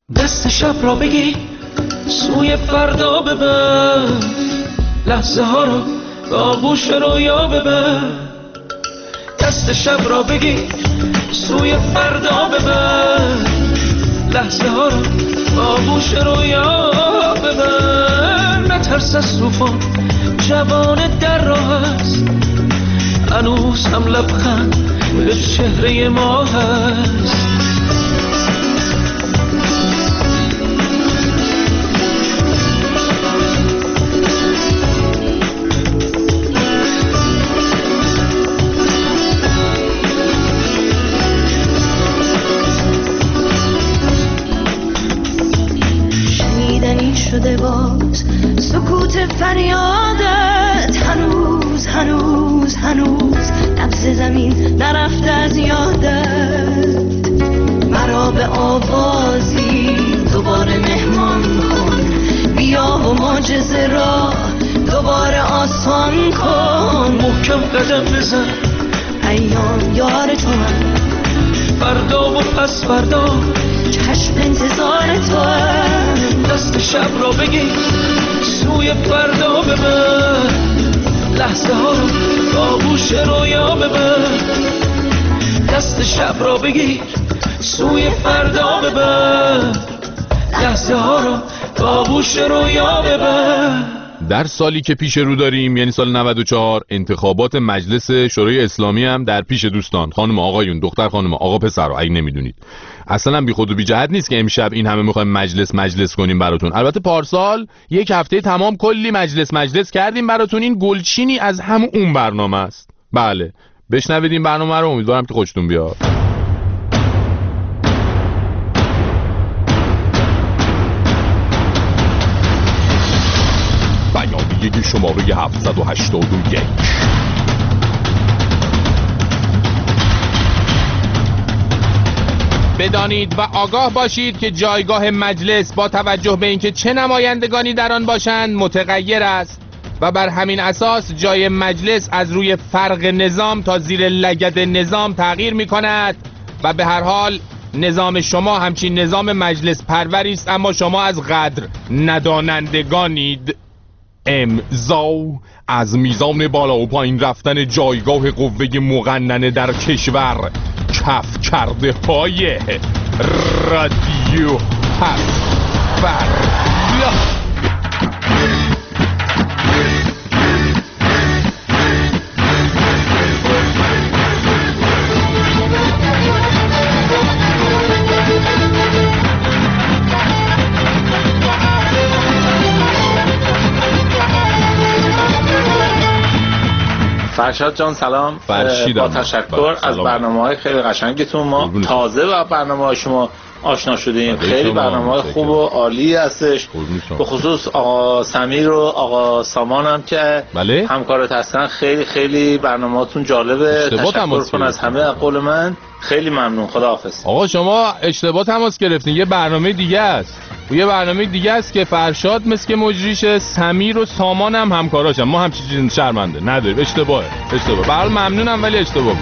دست شب را بگی سوی فردا ببر، لحظه ها رو به آغوش رویا ببر. دست شب را بگی سوی فردا ببر، لحظه ها رو به آغوش رویا ببر. نترس از طوفان، جوان در راه است، هنوز هم لبخند به چهره ما هست. شنیدنی شده باز سکوت فریادت، هنوز هنوز هنوز نبض زمین نرفته از یادت. مرا به آوازی دوباره مهمان کن، بیا و معجزه را دوباره آسان کن. محکم قدم بزن، ایام یار تو هم، فردا و پس فردا چشم انتظار تو هم. دست شب را بگی سوی فردا ببر، لحظه ها رو با آغوش رویا ببر. دست شب را بگیر سوی فردا ببر، لحظه ها رو با آغوش رویا ببر. در سالی که پیش رو داریم، یعنی سال 94، انتخابات مجلس شورای اسلامی هم در پیش دوستان، خانم آقایون، دختر خانم آقا پسر، اگه نمیدونید. اصلا بی خود و بی جهت نیست که امشب این همه میخوایم مجلس کنیم براتون. البته پارسال یک هفته تمام کلی مجلس کردیم براتون. این گلچینی از همون اون برنامه است. بله، بشنوید این برنامه رو، امیدوارم که خوشتون بیاد. بیانیه شماره 781. بدانید و آگاه باشید که جایگاه مجلس با توجه به اینکه چه نمایندگانی در آن باشند متغیر است و بر همین اساس جای مجلس از روی فرق نظام تا زیر لگد نظام تغییر می کند و به هر حال نظام شما همچین نظام مجلس پروری است، اما شما از قدر ندانندگانید. امضا از میزان بالا و پایین رفتن جایگاه قوه مقننه در کشور، کف کرده های رادیو هفت. فرشاد جان سلام. با تشکر از برنامه‌های خیلی قشنگتون. ما تازه با برنامه‌های شما آشنا شدیم. خیلی برنامه‌های خوب و عالی هستش. به خصوص آقا سمیر و آقا سامان هم که همکارت هستن، خیلی خیلی برنامه‌هاتون جالبه. تشکر کن از همه. قول من خیلی ممنون. خداحافظ. آقا شما اشتباه تماس گرفتین، یه برنامه دیگه است. یه برنامه دیگه است که فرشاد مثل که مجریشه، سمیر و سامان هم همکاراشن. ما هم چیزی شرمنده نداریم. اشتباهه. به هر حال ممنونم ولی اشتباه بود.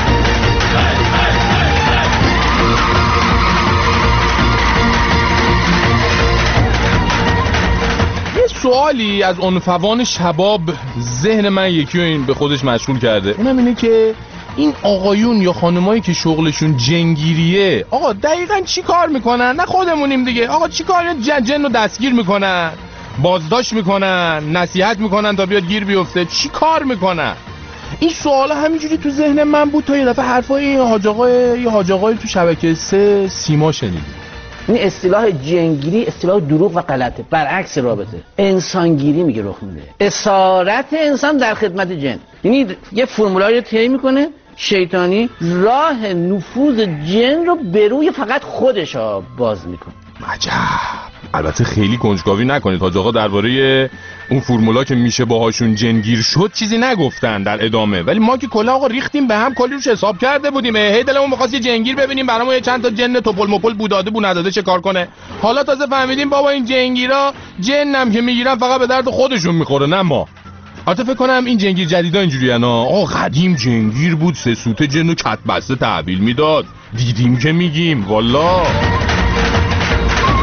یه سوالی از عنفوان شباب ذهن من یکی رو این به خودش مشغول کرده. اونم اینه که این آقایون یا خانمایی که شغلشون جنگیریه، آقا دقیقاً چی کار میکنن؟ نه خودمونیم دیگه. آقا چی کار؟ جن رو دستگیر میکنن، بازداشت میکنن، نصیحت میکنن تا بیاد گیر بیفته. چی کار میکنن؟ این سوالا همینجوری تو ذهن من بود تا یه دفعه حرفای یه حاج آقای تو شبکه 3 سیما شنیدیم. این اصطلاح جنگیری اصطلاح دروغ و غلطه، برعکس رابطه. انسانگیری میگه رخ میده، اسارت انسان در خدمت جن. یعنی یه فرمولایی رو طی میکنه شیطانی، راه نفوذ جن رو به روی فقط خودش باز میکنه. عجب. البته خیلی کنجکاوی نکنید، حاج آقا درباره اون فرمولا که میشه باهاشون جنگیر شد چیزی نگفتن در ادامه، ولی ما که کلا آقا ریختیم به هم، کلی روش حساب کرده بودیم. هی دلمون می‌خواست یه جنگیر ببینیم برامون یه چند تا جن توپل مپل بوداده بو نداده چه کار کنه. حالا تازه فهمیدیم بابا این جنگیرا جنم که میگیرن فقط به درد خودشون میخوره نه ما. البته فکر کنم این جنگیر جدیدا اینجوریه نا. آقا قدیم جنگیر بود، 3 سوته جن و کت بسته تحویل میداد. دیدیم که میگیم والله.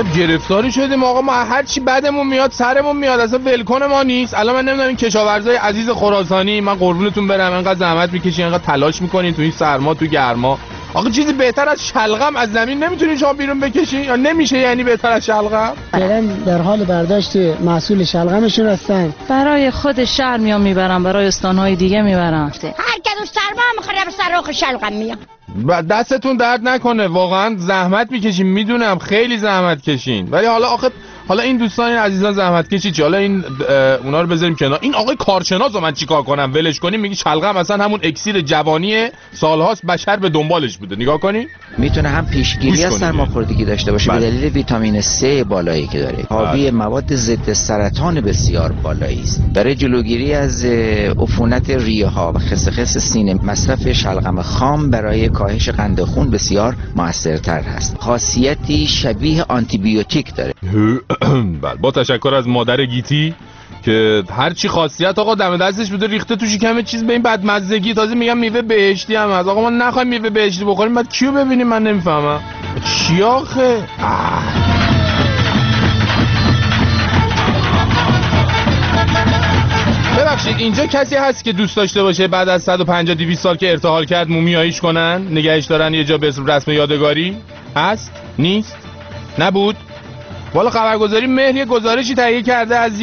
عجب گرفتاری شدیم آقا. ما هر چی بدمون میاد سرمون میاد، اصلا ولکن ما نیست. الان من نمیدونم این کشاورزای عزیز خراسانی، من قربونتون برم، انقدر زحمت میکشین، انقدر تلاش میکنین تو این سرما تو گرما. آقا چیزی بهتر از شلغم از زمین نمیتونین شما بیرون بکشین یا نمیشه؟ یعنی بهتر از شلغم؟ فعلا در حال برداشت محصول شلغمشون هستن. برای خود شهر میام میبرم، برای استانهای دیگه میبرم. هر کدوم سرما میخوره به سراغ شلغم میام. دستتون درد نکنه، واقعا زحمت میکشین، میدونم خیلی زحمت کشین، ولی حالا این دوستان این عزیزان زحمت کشید چه، حالا این اونا رو بذاریم کنار. این آقای کارشناسو من چیکار کنم؟ ولش کنیم؟ میگی شلغم اصلا همون اکسیر جوانی سالهاست بشر به دنبالش بوده. نگاه کنین میتونه هم پیشگیری از سرماخوردگی داشته باشه به دلیل ویتامین C بالایی که داره، حاوی مواد ضد سرطان بسیار بالایی است. برای جلوگیری از عفونت ریه ها و خس سینه مصرف شلغم خام برای کاهش قند خون بسیار موثرتر هست. خاصیتی شبیه آنتی بیوتیک داره. بله، با تشکر از مادر گیتی که هرچی خاصیت آقا دم دستش بوده ریخته توش کم چیز به این بدمزگی. تازه میگم میوه بهشتی هم از. آقا ما نخوایم میوه بهشتی بخوریم بعد کیو ببینیم؟ من نمیفهمم چی آخه. ببخشید اینجا کسی هست که دوست داشته باشه بعد از 150-200 سال که ارتحال کرد مومیاییش کنن، نگهش دارن یه جا به رسم یادگاری؟ هست؟ نیست؟ نبود؟ والا خبرگزاری مهر یه گزارشی تهیه کرده از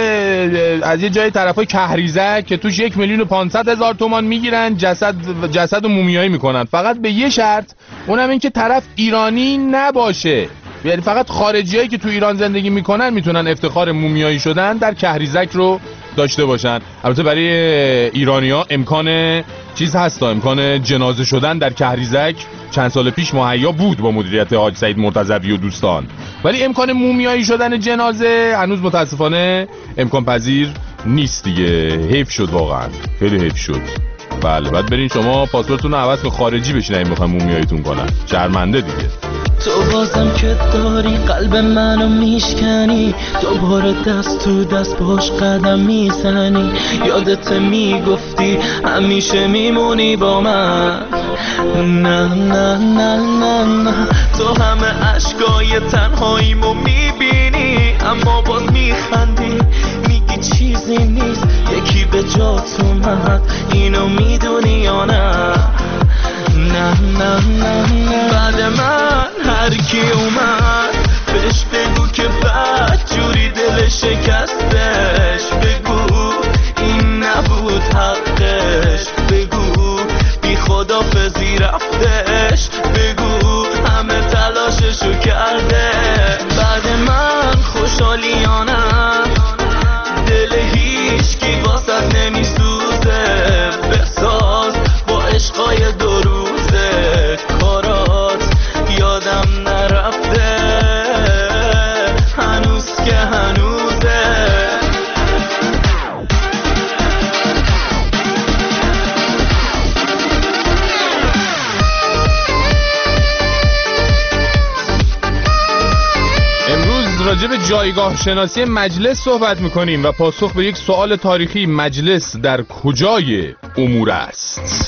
یه جای طرفای کهریزک که توش 1,500,000 تومان میگیرن جسد و مومیایی میکنن، فقط به یه شرط، اونم این که طرف ایرانی نباشه. یعنی فقط خارجیایی که تو ایران زندگی میکنن میتونن افتخار مومیایی شدن در کهریزک رو داشته باشن. البته برای ایرانی‌ها امکان چیز هست، امکان جنازه شدن در کهریزک چند سال پیش مهیا بود با مدیریت حاج سعید مرتضوی و دوستان، ولی امکان مومیایی شدن جنازه هنوز متاسفانه امکان پذیر نیست دیگه. حیف شد، واقعا خیلی حیف شد. بله، بعد برین شما پاسپورتتون رو عوض به خارجی بشین اگه میخواین مومیاییتون کنن. شرمنده دیگه. تو بازم که داری قلب منو میشکنی، دوباره دست تو دست باش قدم میزنی. یادت میگفتی همیشه میمونی با من. نه نه نه نه نه، تو همه عشقای تنهاییمو میبینی اما باز میخندی، میگی چیزی نیست، یکی به جات اومد، اینو میدونی یا نه؟ نه نه نه نه، بعد من هر کی اومد بهش بگو که بد جوری دل شکستش، بگو این نبود حقش، بگو بی خدافظی رفتش، بگو همه تلاششو کرده. بعد من خوشحالیانم، دل هیچ کی واسط نمیسوزه، بساز با عشقای دو روزه، کارات یادم نرفته هنوز که هنوزه. امروز راجع به جایگاه شناسی مجلس صحبت میکنیم و پاسخ به یک سوال تاریخی: مجلس در کجای امور است؟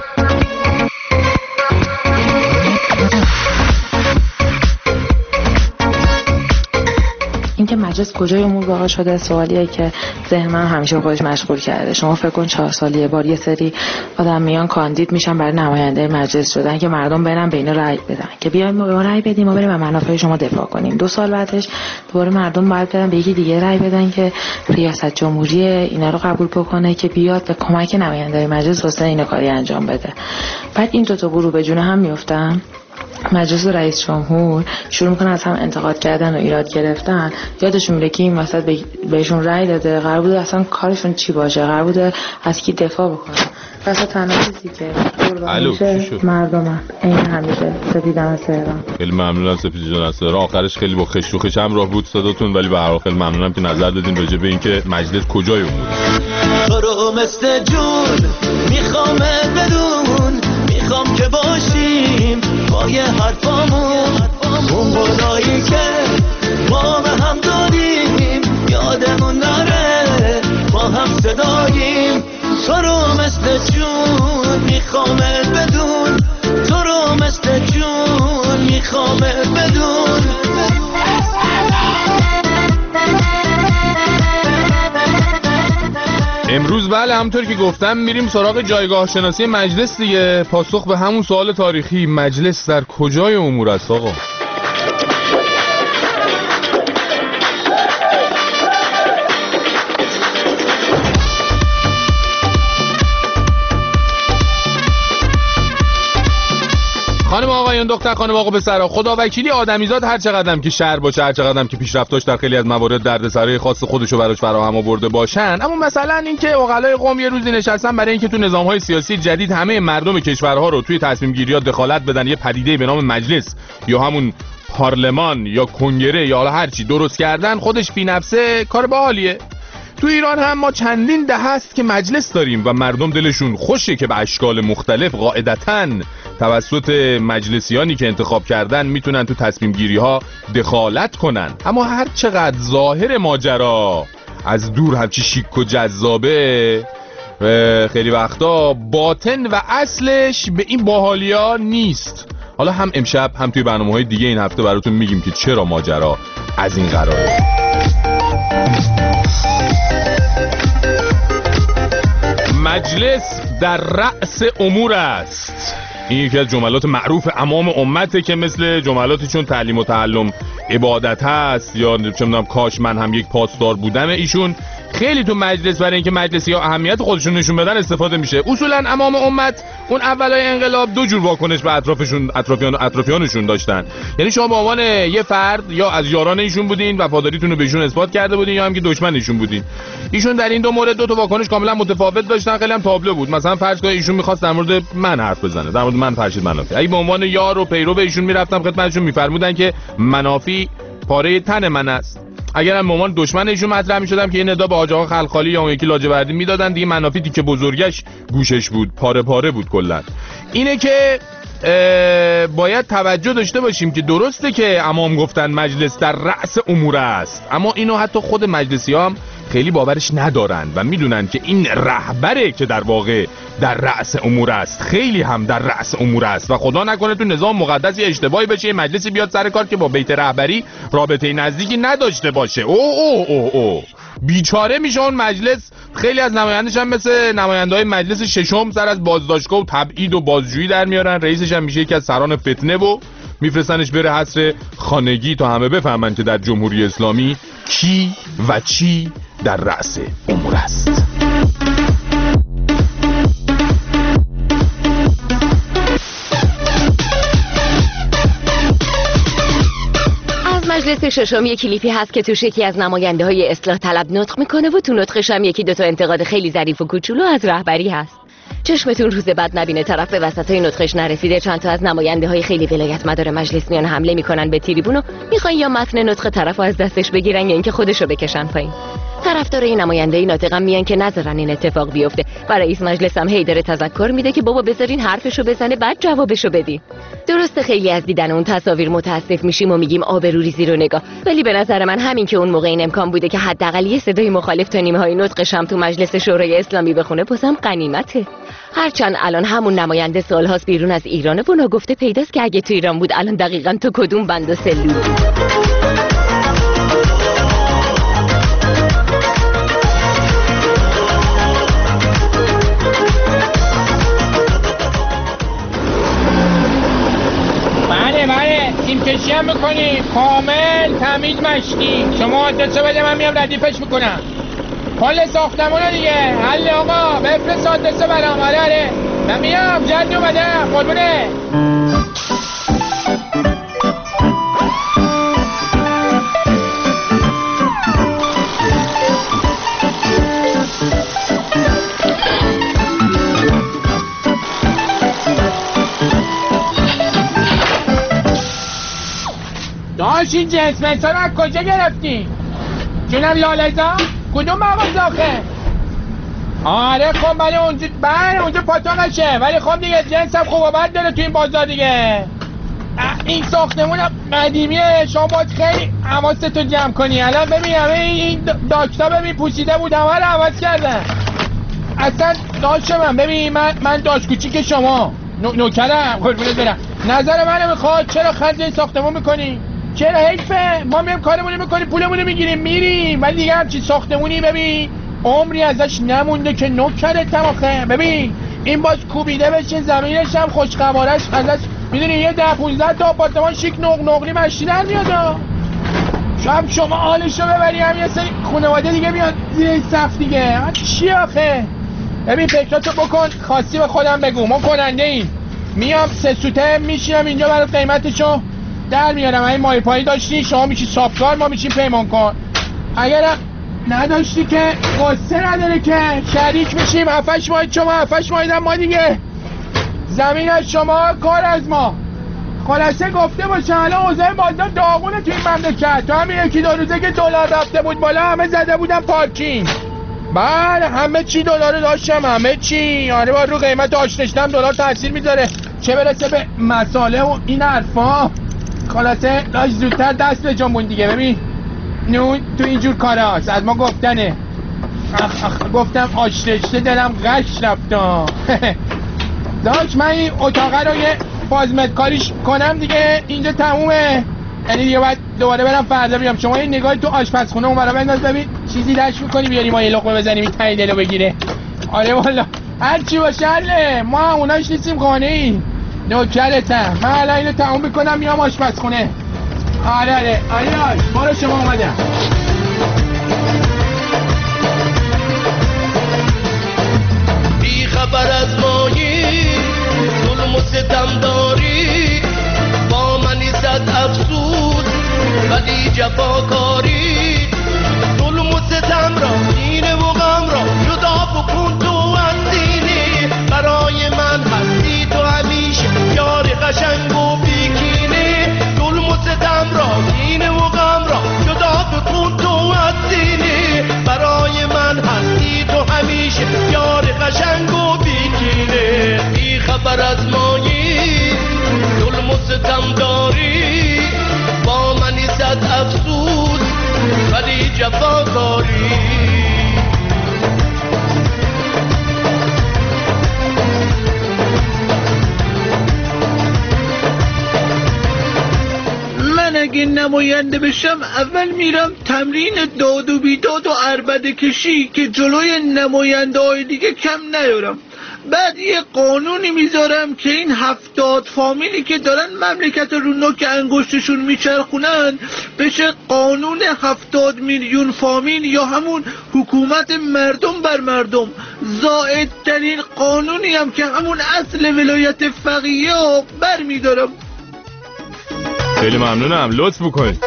اینکه مجلس کجای امور واقع شده سوالیه که ذهن من همیشه خودش مشغول کرده. شما فکر کن 4 سال یه بار یه سری آدم میان کاندید میشن برای نماینده مجلس شدن که مردم برن به اینا رأی بدن که بیایم ما رأی بدیم ما بریم منافع شما دفاع کنیم. 2 سال بعدش دوباره مردم باید برن به یکی دیگه رأی بدن که ریاست جمهوری اینا رو قبول بکنه که بیاد به کمک نماینده مجلس واسه اینا کاری انجام بده. بعد این دو تا گروه به جون هم میافتن. مجلس و رئیس جمهور شروع میکنن از هم انتقاد کردن و ایراد گرفتن. یادشون میره که این وسط بهشون رأی داده، قرار بوده اصلا کارشون چی باشه، قرار بوده از کی دفاع بکنن. پس تنها چیزی که مردم این همیشه سپیدن از تهران. خیلی ممنونم سپیدان از تهران. آخرش خیلی با خش و خش همراه بود صداتون، ولی به هر حال خیلی ممنونم که نظر دادین راجع به اینکه مجلس کجای اموره. تو رو مثل جون میخوام بدون، میخوام که باشیم با یه حرفامون، اون قولایی که ما به هم دادیم یادمون نره، با هم صداییم. تو رو مثل جون میخوام بدون، تو رو مثل جون میخوام بدون. بله همونطور که گفتم میریم سراغ جایگاه شناسی مجلس دیگه. پاسخ به همون سوال تاریخی، مجلس در کجای امور است آقا؟ خانم آقایان، دختر خانم آقا پسرا، خدا وکیلی آدمیزاد هر چقدرم که شر باشه، هر چقدرم که پیشرفتاش در خیلی از موارد دردسرای خاص خودشو براش فراهم آورده باشن، اما مثلا اینکه عقلای قوم یه روزی نشستن برای اینکه تو نظام‌های سیاسی جدید همه مردم کشورها رو توی تصمیم گیری‌ها دخالت بدن، یه پدیده به نام مجلس یا همون پارلمان یا کنگره یا حالا هر چی درست کردن، خودش بی نفسه کار باحالیه. تو ایران هم ما چندین دهه است که مجلس داریم و مردم دلشون خوشه که به اشکال مختلف قاعدتاً توسط مجلسیانی که انتخاب کردن میتونن تو تصمیم گیری ها دخالت کنن. اما هر چقدر ظاهر ماجرا از دور همچی شیک و جذابه، خیلی وقتا باطن و اصلش به این باحالیا نیست. حالا هم امشب هم توی برنامه‌های دیگه این هفته براتون میگیم که چرا ماجرا از این قراره. مجلس در رأس امور است. این یکی از جملات معروف عوام امته که مثل جملاتی چون تعلیم و تعلم عبادت هست یا چه می‌دونم کاش من هم یک پاسدار بودم، ایشون خیلی تو مجلس برای اینکه مجلسی‌ها اهمیت خودشون نشون بدن استفاده میشه. اصولا عوام امت اون اولای انقلاب دو جور واکنش به اطرافیانشون داشتن. یعنی شما به عنوان یه فرد یا از یاران ایشون بودین، وفاداریتون رو بهشون اثبات کرده بودین، یا هم که دشمن ایشون بودین. ایشون در این دو مورد دو تا واکنش کاملا متفاوت داشتن، خیلی هم تابلو بود. مثلا فرض کنید ایشون می‌خواست در مورد من حرف بزنه، در مورد من فرشید منافی. اگه به عنوان یار و پیرو به ایشون میرفتم خدمتشون میفرمودن که منافی پاره تن من است. اگرم به عنوان دشمن ایشون مطرح می‌شدم که این ادا به حاج آقا خلخالی یا اون یکی لاجوردی میدادن دیگه، منافی که بزرگش گوشش بود، پاره پاره بود کلا. اینه که باید توجه داشته باشیم که درسته که امام گفتن مجلس در رأس امور است، اما اینو حتی خود مجلسی‌ها هم خیلی باورش ندارن و میدونن که این رهبره که در واقع در رأس امور است، خیلی هم در رأس امور است و خدا نکنه تو نظام مقدس یه اشتباهی بشه، یه مجلسی بیاد سر کار که با بیت رهبری رابطه نزدیکی نداشته باشه. او بیچاره میشه اون مجلس. خیلی از نمایندش هم مثل نماینده‌های مجلس ششم سر از بازداشتگاه و تبعید و بازجویی در میارن. رئیسش هم میشه یکی از سران فتنه و میفرستنش بره حصر خانگی تا همه بفهمن که در جمهوری اسلامی کی و چی در رأس امور است. مجلس ششم یک کلیپی هست که توش یکی از نماینده‌های اصلاح طلب نطق میکنه و تو نطقش هم یکی دوتا انتقاد خیلی ظریف و کوچولو از رهبری هست. چشمتون روز بعد نبینه طرف به وسطای نطقش نرسیده چند تا از نماینده‌های خیلی ولایت مدار مجلس میان حمله میکنن به تریبون و میخوان یا متن نطق طرفو از دستش بگیرن یا اینکه خودشو بکشن پایین. طرفدار این نماینده ناطقم میان که نذارن این اتفاق بیفته و رئیس مجلس هم هی داره تذکر میده که بابا بذارین حرفشو بزنه بعد جوابشو بدین. درسته خیلی از دیدن اون تصاویر متاسف میشیم و میگیم آبروریزی رو نگاه، ولی به نظر من همین که اون موقع این امکان بوده که حداقل یه صدای مخالف تا نیمه‌های نطقش هم تو مجلس شورای اسلامی بخونه بازم غنیمته. هرچند الان همون نماینده سالهاست بیرون از ایرانه و ناگفته پیداست که اگه تو ایران بود الان دقیقاً تو کدوم بند و سلول بود. تیم کشی هم میکنی کامل تمیز مشتی. شما آدرسو بده من میام ردیفش میکنم. کل ساختمونه دیگه حل آقا، بفرست آدرسو برام. آره من میام جدی اومدم قربونه. داشت این جنس منسا رو از کجا گرفتی؟ جونم لالزا؟ کدوم مغازه آخه؟ آره خب بله اونجا پاتاقشه، ولی خب دیگه جنس هم خوب و بد داره تو این بازار دیگه. این ساختمون قدیمیه، شما باید خیلی حواستو جمع کنی. الان ببین همه این داکتا ببین پوسیده بود، همه رو عوض کردن. اصلا داشت من ببین من داشت کوچیک شما نوکرم قربونت برم. نظر منو میخواد چرا خرج این ساختمون میکنی؟ چرا حیفه؟ ما میام کارمونو میکنیم پولمونو میگیریم میریم، ولی دیگه همچین ساختمونی ببین عمری ازش نمونده که نوکرتم آخه. ببین این باز کوبیده بشه زمینش هم خوشقوارش ازش میدونی یه 10-15 تا آپارتمان شیک نقلی مشتی در میاد. شاید شما حالشو ببری هم یه سری خانواده دیگه میاد زیر صف دیگه. چی آخه؟ ببین فکراتو بکن خاصی به خودم بگو. ما کننده ایم میام 3 سوته میشینم اینجا برای قیمتشو در میارم. این مای پایی داشتی شما میشی صافکار ما میشیم پیمانکار. اگر نداشتی که قصه نداره که شریک میشیم 7-8 ماه شما 7-8 ماه ما دیگه زمین از شما کار از ما. خلاصه گفته باشه الان اوضاع بازار داغونه توی این مملکت. تو همین 1-2 روزه که دلار رفته بود بالا همه زده بودن پارکینگ. بله همه چی دلار داشتم همه چی. آره با رو قیمت آشنشتم دلار تاثیر میذاره چه برسه به مساله و این حرفا. خلاصه داشت زودتر دست به جنبون دیگه. ببین نون تو اینجور کاره هاست از ما گفتنه. گفتم آشنشته دلم غش رفتم. داشت من این اتاقه رو یه فازمت کاریش کنم دیگه اینجا تمومه. یعنی دیگه باید دوباره برم فردا بیام. شما این نگاهی تو آشپزخونه اون برا بنداز ببین چیزی لش میکنی بیاری ما یه لقمه بزنیم این تایی دلو بگیره. آره والا هر چی باشه حله ما هموناش نیستیم خانه‌ای. نوکرتم من الان اینو تموم میکنم میام آشپزخونه. آره برو شما اومدم. بی خبر از مایی ظلم و ستم داری با منی زد افسود ولی جفاکاری. ظلم و ستم را دین و غم را جدا بکن تو از دینی. برای من هستی تو همیشه یار قشنگ و بیکینی. ظلم و ستم را دین و غم را جدا بکن تو از دینی. برای من هستی تو همیشه یار قشنگ و بیکینی. بی خبر از مایی ظلم و ستم داری با منی زد افسوس ولی جفاکاری. من اگه نماینده بشم اول میرم تمرین داد و بیداد و عربده کشی که جلوی نماینده های دیگه کم نیارم. بعد یه قانونی میذارم که این 70 فامیلی که دارن مملکت رو نوک انگشتشون میچرخونن بشه قانون 70 میلیون فامیل یا همون حکومت مردم بر مردم. زائدترین قانونی هم که همون اصل ولایت فقیه ها بر میدارم. خیلی ممنونم لطف بکنید.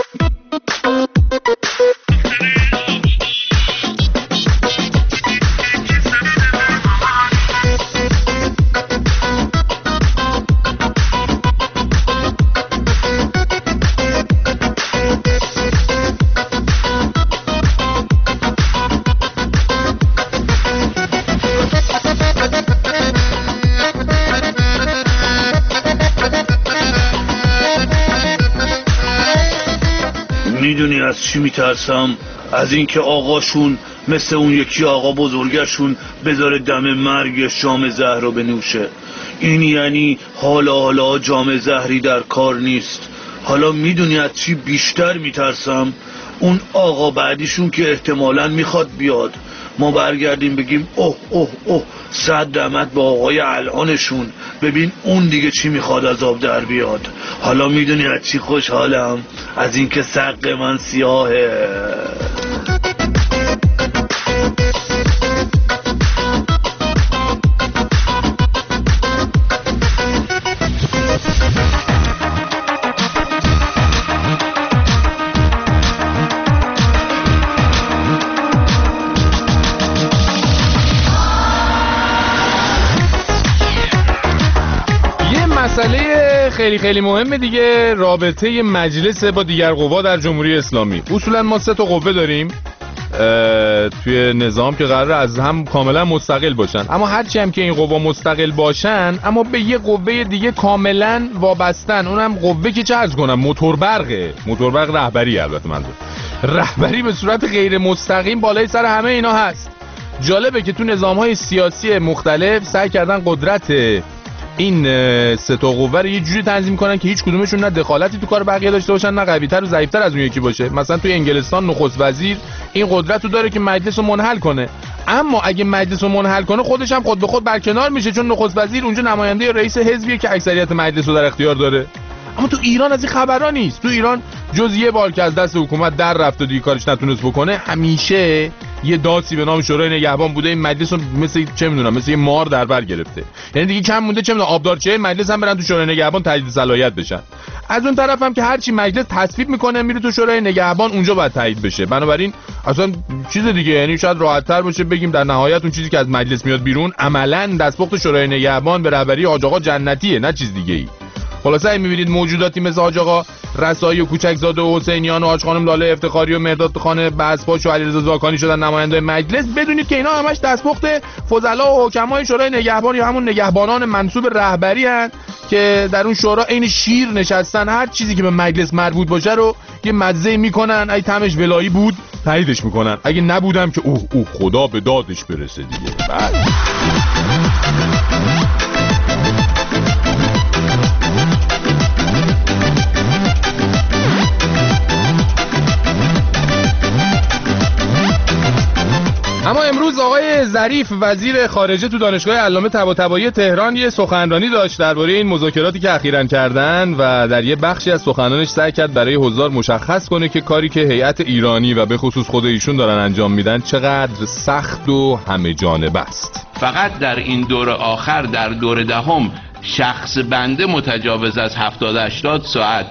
میدونی از چی میترسم؟ از اینکه آقاشون مثل اون یکی آقا بزرگشون بذاره دم مرگش جام زهر رو بنوشه. این یعنی حالا جام زهری در کار نیست. حالا میدونی از چی بیشتر میترسم؟ اون آقا بعدیشون که احتمالاً میخواد بیاد ما برگردیم بگیم اوه 100 رحمت با آقای الانشون ببین اون دیگه چی میخواد از آب در بیاد. حالا میدونی از چی خوشحالم؟ از اینکه سق من سیاهه. مسئله خیلی مهمه دیگه رابطه مجلس با دیگر قوا در جمهوری اسلامی. اصولا ما 3 تا قوه داریم توی نظام که قراره از هم کاملا مستقل باشن، اما هرچی هم که این قوا مستقل باشن اما به یه قوه دیگه کاملا وابستن. اونم قوه که چه عرض کنم موتور برق رهبری. البته من رهبری به صورت غیر مستقیم بالای سر همه اینا هست. جالبه که تو نظام‌های سیاسی مختلف سعی کردن قدرت این سه تا قوه رو یه جوری تنظیم کنن که هیچ کدومشون نه دخالتی تو کار بقیه داشته باشن نه قوی‌تر و ضعیف‌تر از اون یکی باشه. مثلا توی انگلستان نخست وزیر این قدرت رو داره که مجلس رو منحل کنه، اما اگه مجلس رو منحل کنه خودش هم خود به خود برکنار میشه، چون نخست وزیر اونجا نماینده رئیس حزبیه که اکثریت مجلس رو در اختیار داره. اما تو ایران از این خبرا نیست. تو ایران جز یه بار که از دست حکومت در رفت و دیگه کارش نتونست بکنه، همیشه یه دادسی به نام شورای نگهبان بوده. این مجلس رو مثل چه میدونم مثل یه مار در بر گرفته. یعنی دیگه کم مونده چه میدونم آبدارچه مجلس هم برن تو شورای نگهبان تجدید صلاحیت بشن. از اون طرف هم که هر چی مجلس تصویب میکنه میره تو شورای نگهبان، اونجا باید تایید بشه. بنابراین اصلا چیز دیگه، یعنی شاید راحت‌تر باشه بگیم در نهایت اون چیزی که از مجلس میاد بیرون عملاً دستپخت شورای نگهبان به رهبری حاج آقا جنتیه، نه چیز دیگه‌ای. خلاصه این می‌بینید موجوداتی مثل حاج آقا رسایی و کوچکزاده و حسینیان و حاج خانم لاله افتخاری و مرداد خان بسپاش و علیرضا زاکانی شدن نماینده مجلس. بدونید که اینا همش دستپخت فضلا و حکمای شورای نگهبان یا همون نگهبانان منصوب رهبری ان که در اون شورا عین شیر نشستن، هر چیزی که به مجلس مربوط باشه رو یه مزه میکنن، اگه طعمش ولایی بود تاییدش میکنن، اگه نبودم که اوه خدا به دادش برسه دیگه. اما امروز آقای ظریف وزیر خارجه تو دانشگاه علامه طباطبایی تهران یه سخنرانی داشت درباره این مذاکراتی که اخیراً کردن و در یه بخشی از سخنانش سعی کرد برای حضار مشخص کنه که کاری که هیئت ایرانی و به خصوص خود ایشون دارن انجام میدن چقدر سخت و همه جانبه است. فقط در این دور آخر، در دور دهم، شخص بنده متجاوز از 70-80 ساعت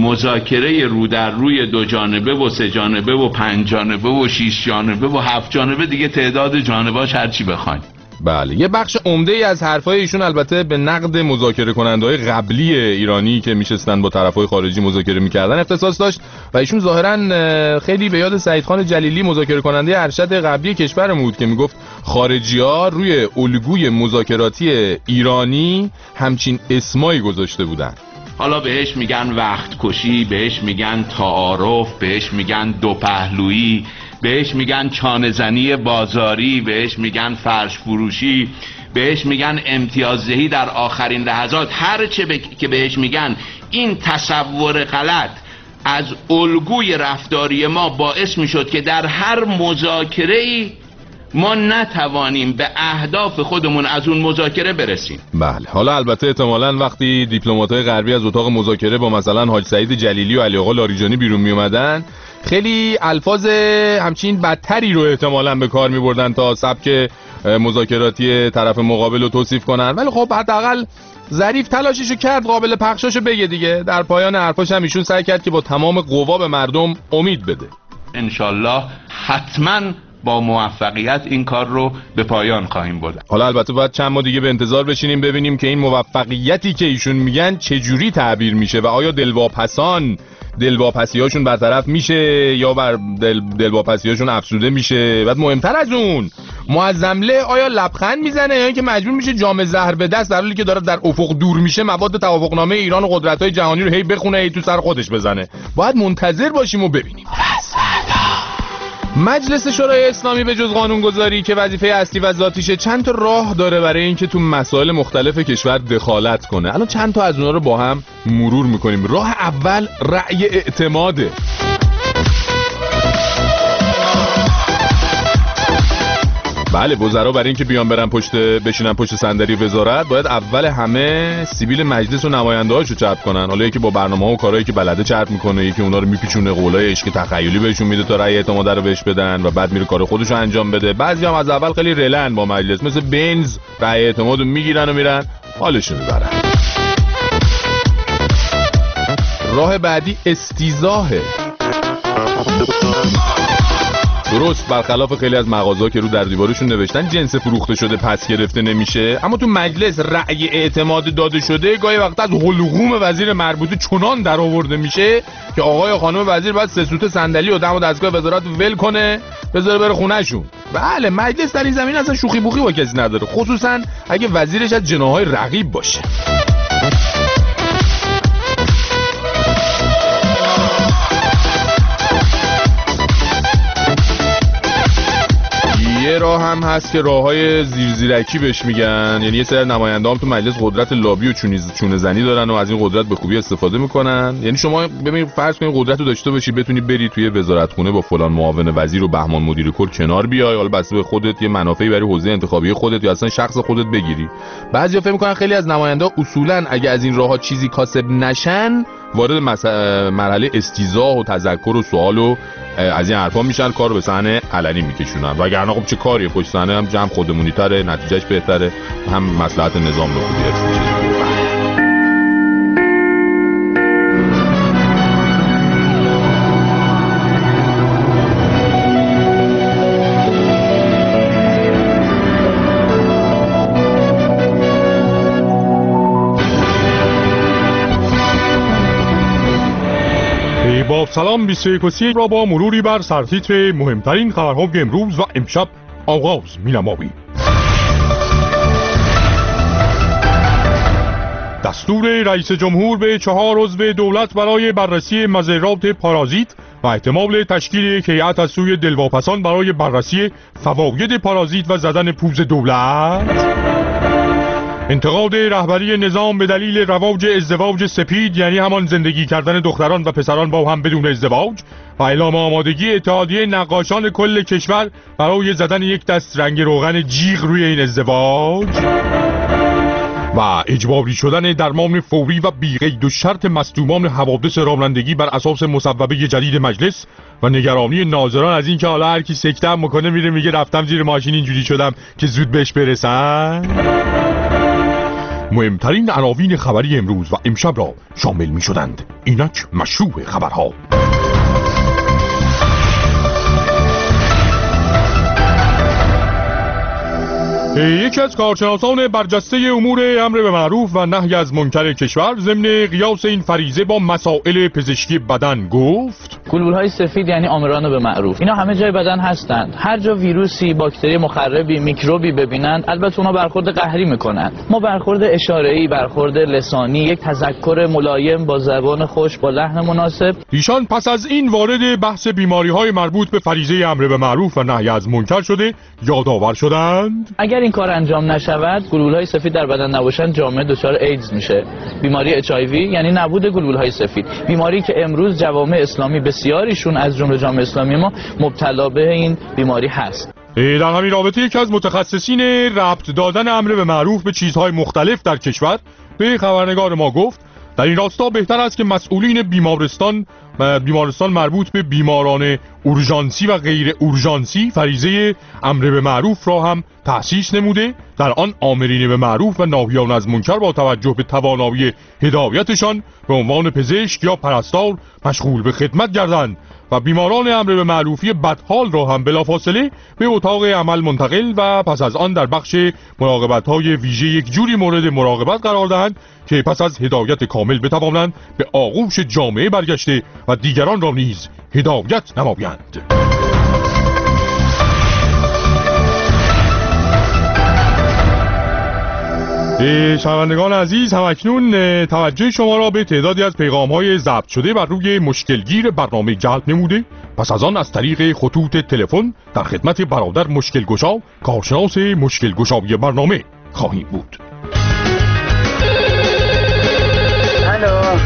مذاکره رو در روی 2 جانبه و 3 جانبه و 5 جانبه و 6 جانبه و 7 جانبه، دیگه تعداد جانباش هر چی بخواید. بله، یه بخش عمده ای از حرفای ایشون البته به نقد مذاکره کننده‌های قبلی ایرانی که میشستن با طرفای خارجی مذاکره میکردن اختصاص داشت و ایشون ظاهرا خیلی به یاد سعیدخان جلیلی مذاکره کننده ارشد قبلی کشورمون بود که میگفت خارجی‌ها روی الگوی مذاکراتی ایرانی همچین اسمایی گذاشته بودن. حالا بهش میگن وقت کشی، بهش میگن تعارف، بهش میگن دو پهلویی، بهش میگن چانه‌زنی بازاری، بهش میگن فرش فروشی، بهش میگن امتیازدهی در آخرین لحظات. هر چه که بهش میگن، این تصور غلط از الگوی رفتاری ما باعث میشد که در هر مذاکره‌ای ما نتوانیم به اهداف خودمون از اون مذاکره برسیم. بله، حالا البته احتمالاً وقتی دیپلمات‌های غربی از اتاق مذاکره با مثلا حاج سعید جلیلی و علی آقا لاریجانی بیرون می اومدن، خیلی الفاظ همچین بدتری رو احتمالاً به کار می‌بردن تا سبک مذاکراتی طرف مقابل رو توصیف کنن. ولی خب حداقل ظریف تلاششو کرد قابل پخشاشو بگه دیگه. در پایان حرفاش هم ایشون سعی کرد که با تمام قوا به مردم امید بده. انشالله حتماً با موفقیت این کار رو به پایان خواهیم برد. حالا البته باید چند ماه دیگه به انتظار بشینیم ببینیم که این موفقیتی که ایشون میگن چجوری تعبیر میشه و آیا دلواپسی‌هاشون برطرف میشه یا بر دلواپسی‌هاشون افزوده میشه. بعد مهمتر از اون، معظمله آیا لبخند میزنه یا اینکه مجبور میشه جام زهر به دست در حالی که داره در افق دور میشه مواد توافقنامه ایران و قدرت‌های جهانی رو هی بخونه هی تو سر خودش بزنه. باید منتظر باشیم و ببینیم. مجلس شورای اسلامی به جز قانونگذاری که وظیفه اصلی و ذاتیشه، چند تا راه داره برای اینکه تو مسائل مختلف کشور دخالت کنه. الان چند تا از اونها رو با هم مرور میکنیم. راه اول رأی اعتماده. بله، وزرا برای اینکه بیان برن بشینن پشت صندلی وزارت باید اول همه سیبیل مجلس و نماینده‌هاشو چرب کنن. حالا یکی با برنامه‌ها و کارهایی که بلده چرب میکنه، یکی اونا رو میپیچونه، قولای عشقی تخیلی بهشون میده تا رأی اعتماد رو بهش بدن و بعد میره کار خودشو انجام بده. بعضی هم از اول خیلی رلن با مجلس، مثل بنز رأی اعتمادو میگیرن و میرن حالشو میبرن. راه بعدی استیزاهه. درست برخلاف خیلی از مغازه‌ها که رو در دیوارشون نوشتن جنس فروخته شده پس گرفته نمیشه، اما تو مجلس رأی اعتماد داده شده گاهی وقت از حلقوم وزیر مربوطه چنان در آورده میشه که آقای و خانم وزیر باید 3 سوت صندلی و دم و دستگاه وزارت ول کنه بذاره بره خونه‌شون. بله، مجلس در این زمین اصلا شوخی بوخی با کسی نداره، خصوصا اگه وزیرش از جناح‌های رقیب باشه. راه هم هست که راههای زیرزیرکی بهش میگن، یعنی یه سری نماینده هم تو مجلس قدرت لابی و چونه زنی دارن و از این قدرت به خوبی استفاده میکنن. یعنی شما ببینید فرض کنید قدرت رو داشته باشی بتونی بری توی وزارتخونه با فلان معاون وزیر و بهمان مدیر کل کنار بیای، حالا بس به خودت یه منافعی برای حوزه انتخابی خودت یا اصلا شخص خودت بگیری. بعضیا فکر میکنن خیلی از نماینده‌ها اصولا اگه از این راهها چیزی کاسب نشن وارد مرحله استیضاح و تذکر و سوال و از این حرفا میشن، کارو به صحنه علنی میکشونن. وگرنه خب چه کاریه، پشت صحنه هم جمع خودمونی تره، نتیجهش بهتره، هم مصلحت نظام رو خوبی حفظ میشه. با سلام 21 را با مروری بر سرتیتر مهمترین خبرهای امروز و امشب آغاز می‌نماییم. دستور رئیس جمهور به 4 عضو دولت برای بررسی مضرات پارازیت و احتمال تشکیل یک هیئت از سوی دلواپسان برای بررسی فواید پارازیت و زدن پوز دولت. انتقاد رهبری نظام به دلیل رواج ازدواج سپید، یعنی همان زندگی کردن دختران و پسران با هم بدون ازدواج، و اعلام آمادگی اتحادیه نقاشان کل کشور برای زدن یک دست رنگ روغن جیغ روی این ازدواج. و اجباری شدن درمان فوری و بی‌قید و شرط مصدومان حوادث رانندگی بر اساس مصوبه جدید مجلس و نگرانی ناظران از این که حالا هر کی سکته میکنه میره میگه رفتم زیر ماشین اینجوری شدم که زود بهش برسن. مهمترین عناوین خبری امروز و امشب را شامل می شدند. اینک مشروع خبرها. یکی از کارشناسان برجسته امور امر به معروف و نهی از منکر کشور ضمن قیاس این فریضه با مسائل پزشکی بدن گفت: گلبول‌های سفید یعنی آمران به معروف، اینا همه جای بدن هستند. هر جا ویروسی، باکتری مخربی، میکروبی ببینند البته اونا برخورد قهری میکنن. ما برخورد اشاره‌ای، برخورد لسانی، یک تذکر ملایم با زبان خوش با لحن مناسب. ایشان پس از این وارد بحث بیماری‌های مربوط به فریضه امر به معروف و نهی از منکر شده یادآور شدند اگر این کار انجام نشود، گلبول‌های سفید در بدن نباشند، جامعه دچار ایدز میشه. بیماری HIV یعنی نبود گلبول‌های سفید، بیماری که امروز جوامع اسلامی بسیاریشون از جمله جامعه اسلامی ما مبتلا به این بیماری هست. در همین رابطه یکی از متخصصین ربط دادن امر به معروف به چیزهای مختلف در کشور به خبرنگار ما گفت در این راستا بهتر است که مسئولین بیمارستان مربوط به بیماران اورژانسی و غیر اورژانسی فریضه امر به معروف را هم تأسیس نموده، در آن آمرین به معروف و ناهیان از منکر با توجه به توانایی هدایتشان به عنوان پزشک یا پرستار مشغول به خدمت گردند و بیماران امر به معروفی بدحال را هم بلافاصله به اتاق عمل منتقل و پس از آن در بخش مراقبت‌های ویژه یک جوری مورد مراقبت قرار دهند که پس از هدایت کامل بتوانند به آغوش جامعه برگشته و دیگران را نیز هدایت نمایند. شنوندگان عزیز، همکنون توجه شما را به تعدادی از پیغام‌های ضبط شده بر روی مشکلگیر برنامه جلب نموده. پس از آن از طریق خطوط تلفن در خدمت برادر مشکلگشا، کارشناس مشکلگشایی برنامه خواهیم بود. الو.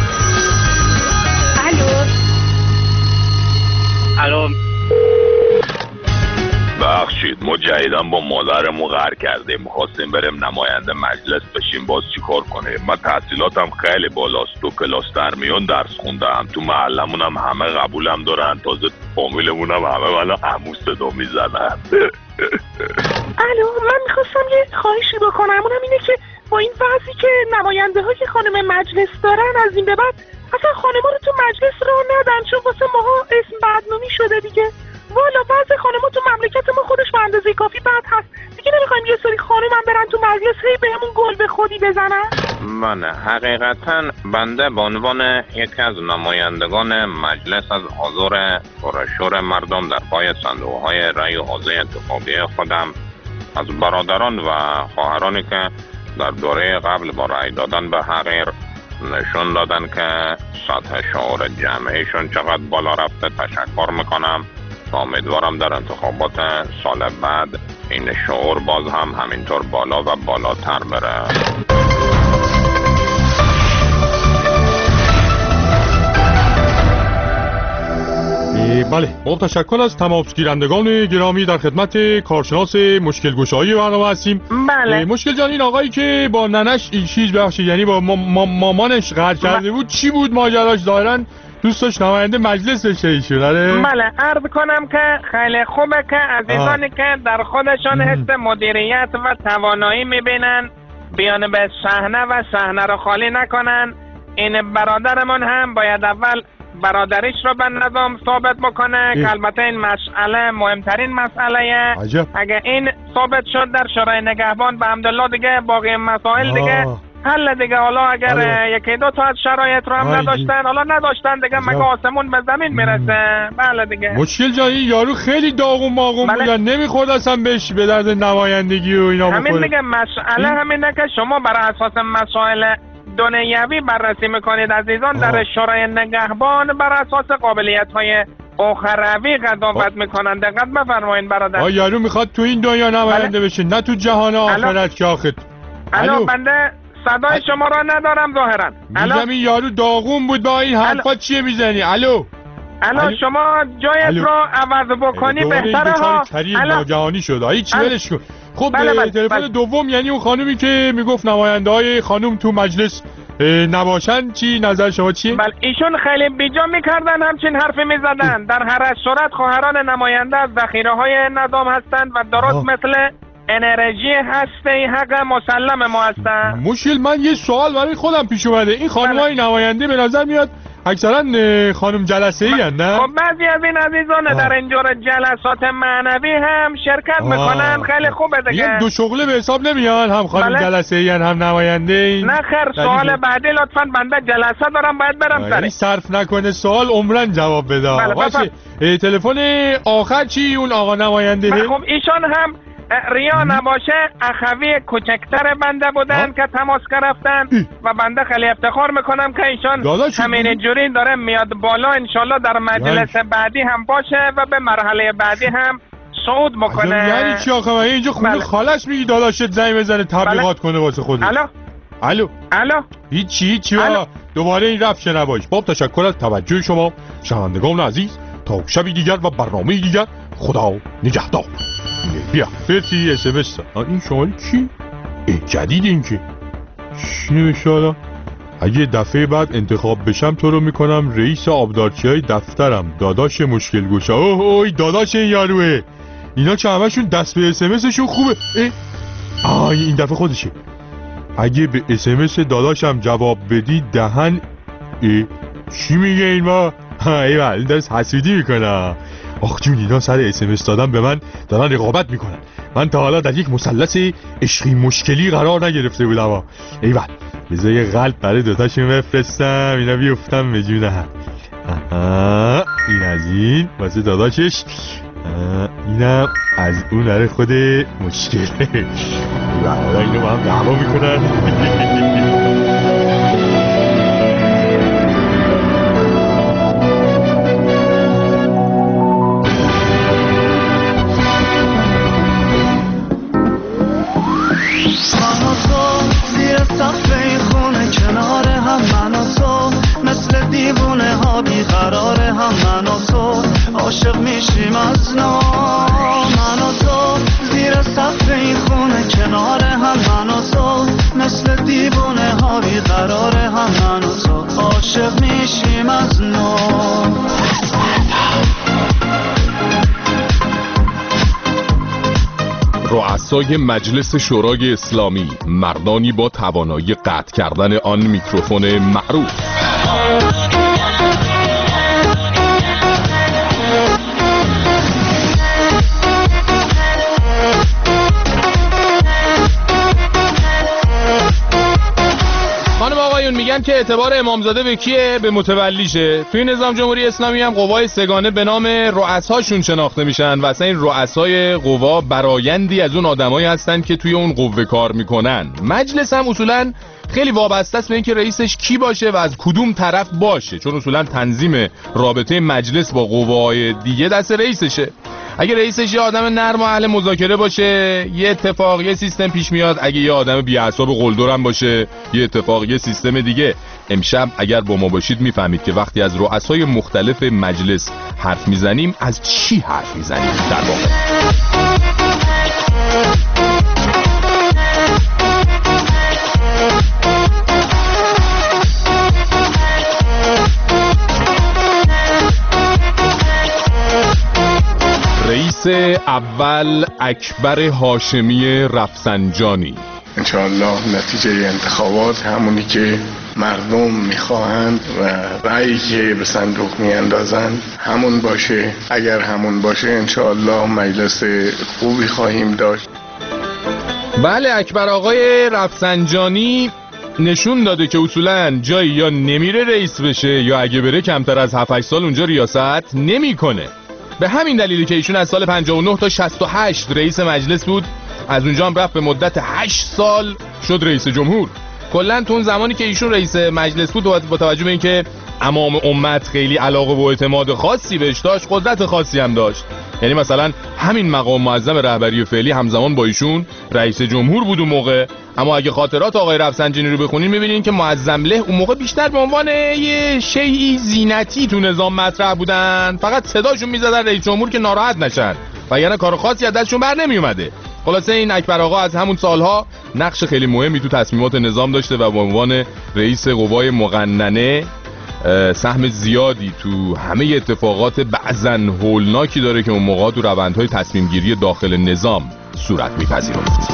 بخشید ما جدیدن با مادرمو قهر کردیم، میخواستیم بریم نماینده مجلس بشیم، باز چیکار کنیم؟ من تحصیلاتم خیلی بالاست، 2 کلاس درمیان درس خوندم، تو محلمون هم همه قبولم دارن، تازه فامیلمون هم همه منو عمو صدا میزنن. الو، من میخواستم یه خواهشی بکنم، اونم اینه که با این وضعی که نماینده های خانم مجلس دارن از این به بعد اصلا خانما رو تو مجلس راه ندن، چون واسه ماها اسم بدنامی شده دیگه. والا وضع خانما تو مملکت ما خودش به اندازه کافی بد هست دیگه، نمیخوایم یه سری خانم هم برن تو مجلس هی بهمون گل به خودی بزنن. من حقیقتا بنده به عنوان یکی از نمایندگان مجلس از حضور پرشور مردم در پای صندوق‌های رأی و حوزه انتخابی خودم از برادران و خواهرانی که در دوره قبل با رأی دادن به حقیر نشون دادن که سطح شعور جمعیشون چقدر بالا رفته تشکر میکنم. امیدوارم در انتخابات سال بعد این شعور باز هم همینطور بالا و بالاتر بره. بله، با تشکر از تماسگیرندگان گرامی در خدمت کارشناس مشکل گشایی برنامه هستیم. بله. مشکل جان این آقایی که با ننش این چیز بخشید، یعنی با مامانش قهر کرده بود، چی بود ماجراش؟ ظاهراً دوست داشت نماینده مجلس بشه ایشون. بله، عرض کنم که خیلی خوبه که عزیزانی که در خودشان حس مدیریت و توانایی میبینن بیان به صحنه و صحنه رو خالی نکنن. این برادرمون هم باید اول برادریش رو به نظام ثابت بکنه که البته این مسئله مهمترین مسئله. اگه این ثابت شد در شورای نگهبان به حمدالله دیگه باقی مسائل دیگه حل دیگه. حالا اگر یکی دو تا از شرایط رو هم نداشتن، حالا نداشتن دیگه، مگه آسمون به زمین میرسه؟ بله دیگه. مشکل جان این یارو خیلی داغون ماغون بودن، نمیخورد اصلا بهش به درد نمایندگی و اینا بخوره. همین دیگه مسئله همینه که شما بر اساس مسائل دنیوی بررسی میکنید عزیزان. در شورای نگهبان بر اساس قابلیت‌های اخروی قضاوت میکنن. دقت بفرمایید برادر. یارو میخواد تو این دنیا نماینده بشه، نه تو جهان آخرت که آخر. الو بنده صدای شما را ندارم ظاهرا. میگم این یارو داغون بود با این حرفا. چیه میزنی؟ الو شما جایت را عوض بکنی بهتره ها. ناگهانی شد. هیچ ولش کن. خب تلفن دوم، یعنی اون خانومی که میگفت نماینده های خانوم تو مجلس نباشن، چی نظر شما چیه؟ بله، ایشون خیلی بیجا میکردن، همچین حرفی میزدن. در هر صورت خواهران نماینده از ذخیره های نظام هستند و درست مثل انرژی هسته حق مسلم ما هستن. مشکل من یه سوال برای خودم پیش اومده. این خانم‌های نماینده به نظر میاد اکثرا خانم جلسه‌ای هستن، نه؟ خب بعضی از این عزیزان در اینجور جلسات معنوی هم شرکت میکنن. خیلی خوبه دیگه. یه دو شغله به حساب نمیان، هم خانم جلسه‌ای هم نماینده. نه خیر، سوال بعدی لطفاً، بنده جلسه دارم باید برم سر. صرف نکنه سوال عمرن جواب بده. باشه. تلفن آخر چی اون آقا نماینده؟ خب ایشون هم ریا نباشه اخوی کوچکتر بنده بودن که تماس گرفتن و بنده خیلی افتخار میکنم که ایشان همین جوری داره میاد بالا. انشالله در مجلس بعدی هم باشه و به مرحله بعدی هم صعود بکنه. یعنی چی آخه؟ من اینجا خونه خالش میگی داداشت زنگ بزنه تبلیغات کنه واسه خودش. الو هیچی والا دوباره این رفت نباش. با تشکر از توجه شما شنوندگان عزیز، تا شبی دیگر و برنامه دیگر، خدا نگهدار. بیا فرتی SMS. این شماره چی؟ جدید این که چی نوشته حالا؟ اگه دفعه بعد انتخاب بشم تو رو میکنم رئیس آبدارچی های دفترم، داداش مشکل گوشه. اوه داداش این یاروه. اینا که همشون دست به SMS شون خوبه. این دفعه خودشه. اگه به SMS داداشم جواب بدی دهن چی میگه این ما؟ ایوال دست حسودی میکنه. آخ جون، اینا سر SMS دادن به من دارن رقابت میکنن. من تا حالا در یک مثلث عشقی مشکلی قرار نگرفته بودم. ایوال بذار یه قلب برای دوتاشون بفرستم، اینا بیفتم به جون هم. این از این واسه داداشش، اینم از اون برای خود مشکل. ایوال اینو با هم دعوا میکنن. بیقراره هم من و تو عاشق میشیم از نو. من و تو زیر سقف این خونه کنار هم من و تو مثل دیوونه ها بیقراره هم من و تو عاشق میشیم از نو. رؤسای مجلس شورای اسلامی، مردانی با توانایی قطع کردن آن میکروفون معروف. میگن که اعتبار امامزاده به کیه؟ به متولیشه. توی نظام جمهوری اسلامی هم قوای سگانه به نام رؤساشون شناخته میشن و اصلا این رؤسای قوا برایندی از اون آدمایی هستن که توی اون قوه کار میکنن. مجلس هم اصولا خیلی وابسته است به اینکه رئیسش کی باشه و از کدوم طرف باشه، چون اصولا تنظیم رابطه مجلس با قوای دیگه دست رئیسشه. اگه رئیسش یه آدم نرم و اهل مذاکره باشه، یه اتفاق یه سیستم پیش میاد. اگه یه آدم بی‌اعصاب قلدر هم باشه، یه اتفاق یه سیستم دیگه. امشب اگر با ما باشید میفهمید که وقتی از رؤسای مختلف مجلس حرف میزنیم از چی حرف میزنیم در واقع. رئیس اول اکبر هاشمی رفسنجانی. انشاءالله نتیجه انتخابات همونی که مردم میخواهند و رأیی که به صندوق میاندازند همون باشه. اگر همون باشه انشاءالله مجلس خوبی خواهیم داشت. بله، اکبر آقای رفسنجانی نشون داده که اصولاً جایی یا نمیره رئیس بشه یا اگه بره کمتر از 7-8 سال اونجا ریاست نمیکنه. به همین دلیلی که ایشون از سال 59 تا 68 رئیس مجلس بود، از اونجا هم رفت به مدت 8 سال شد رئیس جمهور. کلاً تو اون زمانی که ایشون رئیس مجلس بود با توجه به اینکه امام امت خیلی علاقه و اعتماد خاصی بهش داشت، قدرت خاصی هم داشت. یعنی مثلا همین مقام معظم رهبری فعلی همزمان با ایشون رئیس جمهور بود اون موقع. اما اگه خاطرات آقای رفسنجانی رو بخونین میبینین که معظم له اون موقع بیشتر به عنوان یه شیئی زینتی تو نظام مطرح بودن، فقط صداشون میزدن رئیس جمهور که ناراحت نشن و یعنی کار خاصی از دستشون بر نمی اومده. خلاصه این اکبر آقا از همون سالها نقش خیلی مهمی تو تصمیمات نظام داشته و به عنوان رئیس قوای مقننه سهم زیادی تو همه اتفاقات بعضاً هولناکی داره که اون موقع تو روندهای تصمیم گیری داخل نظام صورت میپذیرفت.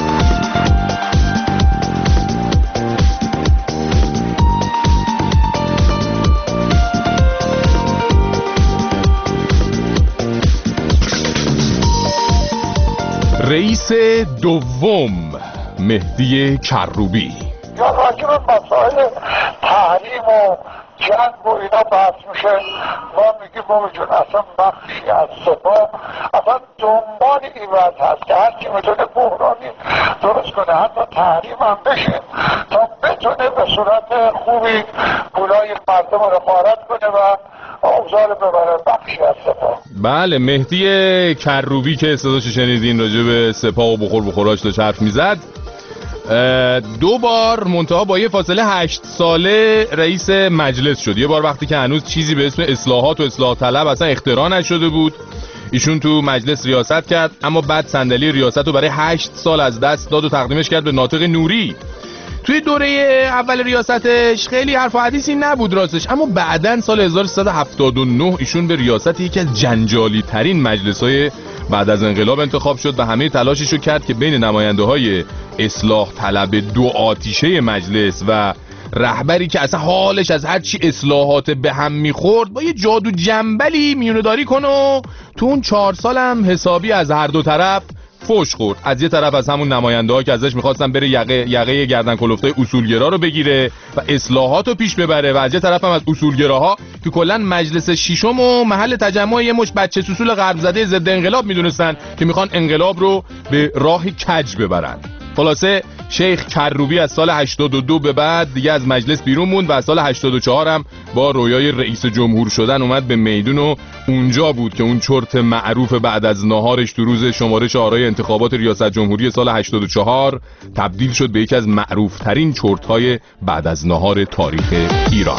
رئیس دوم مهدی کروبی. یا راجب مسائل تحریم و جنگ و اینا بحث میشه، ما میگیم بابا جون اصلا بخشی از سپاه اصلا دنبال این وضع هست که هرچی میتونه بحرانی درست کنه، حتی تحریم هم بشه تا بتونه به صورت خوبی پولای مردم رو غارت کنه و اوضاع رو ببره. بخشی از سپاه. بله، مهدی کروبی که صداشو شنیدین راجع به سپاه و بخوراش داشت حرف میزد. 2 بار منتها با یه فاصله 8 ساله رئیس مجلس شد. یه بار وقتی که هنوز چیزی به اسم اصلاحات و اصلاح طلب اصلا اختراع نشده بود، ایشون تو مجلس ریاست کرد، اما بعد صندلی ریاست رو برای 8 سال از دست داد و تقدیمش کرد به ناطق نوری. توی دوره اول ریاستش خیلی حرف و حدیثی نبود راستش، اما بعداً سال 1379 ایشون به ریاست یکی از جنجالی ترین مجلس‌های بعد از انقلاب انتخاب شد و همه تلاشش رو کرد که بین نماینده‌های اصلاح طلب 2 آتیشه مجلس و رهبری که اصلا حالش از هر چی اصلاحات به هم میخورد با یه جادو جنبلی میونه‌داری کنه و تو اون 4 سال هم حسابی از هر دو طرف فوش خورد. از یه طرف از همون نماینده‌ها که ازش می‌خواستن بره یقه گردن کلفتای اصولگرا رو بگیره و اصلاحات رو پیش ببره، و از یه طرف هم از اصولگراها که کلا مجلس ششم و محل تجمع یه مش بچه سوسول غرب زده ضد انقلاب میدونستن که میخوان انقلاب رو به راه کج ببرن. خلاصه شیخ کروبی از سال 82 به بعد دیگه از مجلس بیرون موند و از سال 84 هم با رویای رئیس جمهور شدن اومد به میدون و اونجا بود که اون چرت معروف بعد از ناهارش تو روز شمارش آرای انتخابات ریاست جمهوری سال 84 تبدیل شد به یکی از معروف ترین چرت‌های بعد از ناهار تاریخ ایران.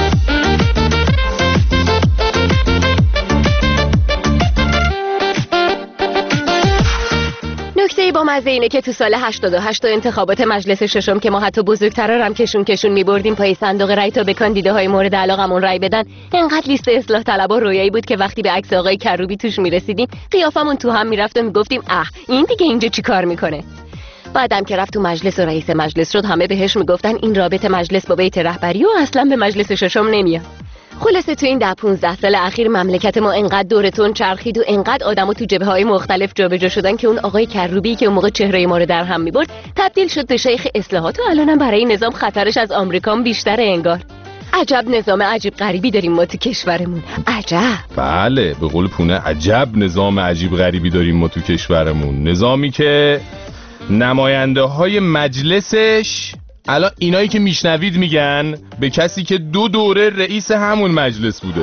نکته با مزه اینه که تو سال 88 انتخابات مجلس ششم که ما حتی بزرگترا هم کشون میبردیم پای صندوق رای تا به کاندیداهای مورد علاقمون رای بدن، انقدر لیست اصلاح طلبا رویایی بود که وقتی به عکس آقای کروبی توش میرسیدیم قیافمون تو هم میرفت و میگفتیم این دیگه اینجا چی کار میکنه. بعدم که رفت تو مجلس و رئیس مجلس شد همه بهش میگفتن این رابطه مجلس با بیت رهبری و اصلا به مجلس ششم نمیاد. خلاصه تو این 10-15 سال اخیر مملکت ما انقدر دورتون چرخید و انقدر آدمو تو جبهه‌های مختلف جابجا شدن که اون آقای کروبی که اون موقع چهره ما رو در هم می‌برد تبدیل شد به شیخ اصلاحات و الانم برای نظام خطرش از آمریکا بیشتره انگار. عجب نظام عجیب غریبی داریم ما تو کشورمون. عجب. بله، به قول پونه عجب نظام عجیب غریبی داریم ما تو کشورمون. نظامی که نماینده های مجلسش الان اینایی که میشنوید میگن به کسی که 2 دوره رئیس همون مجلس بوده.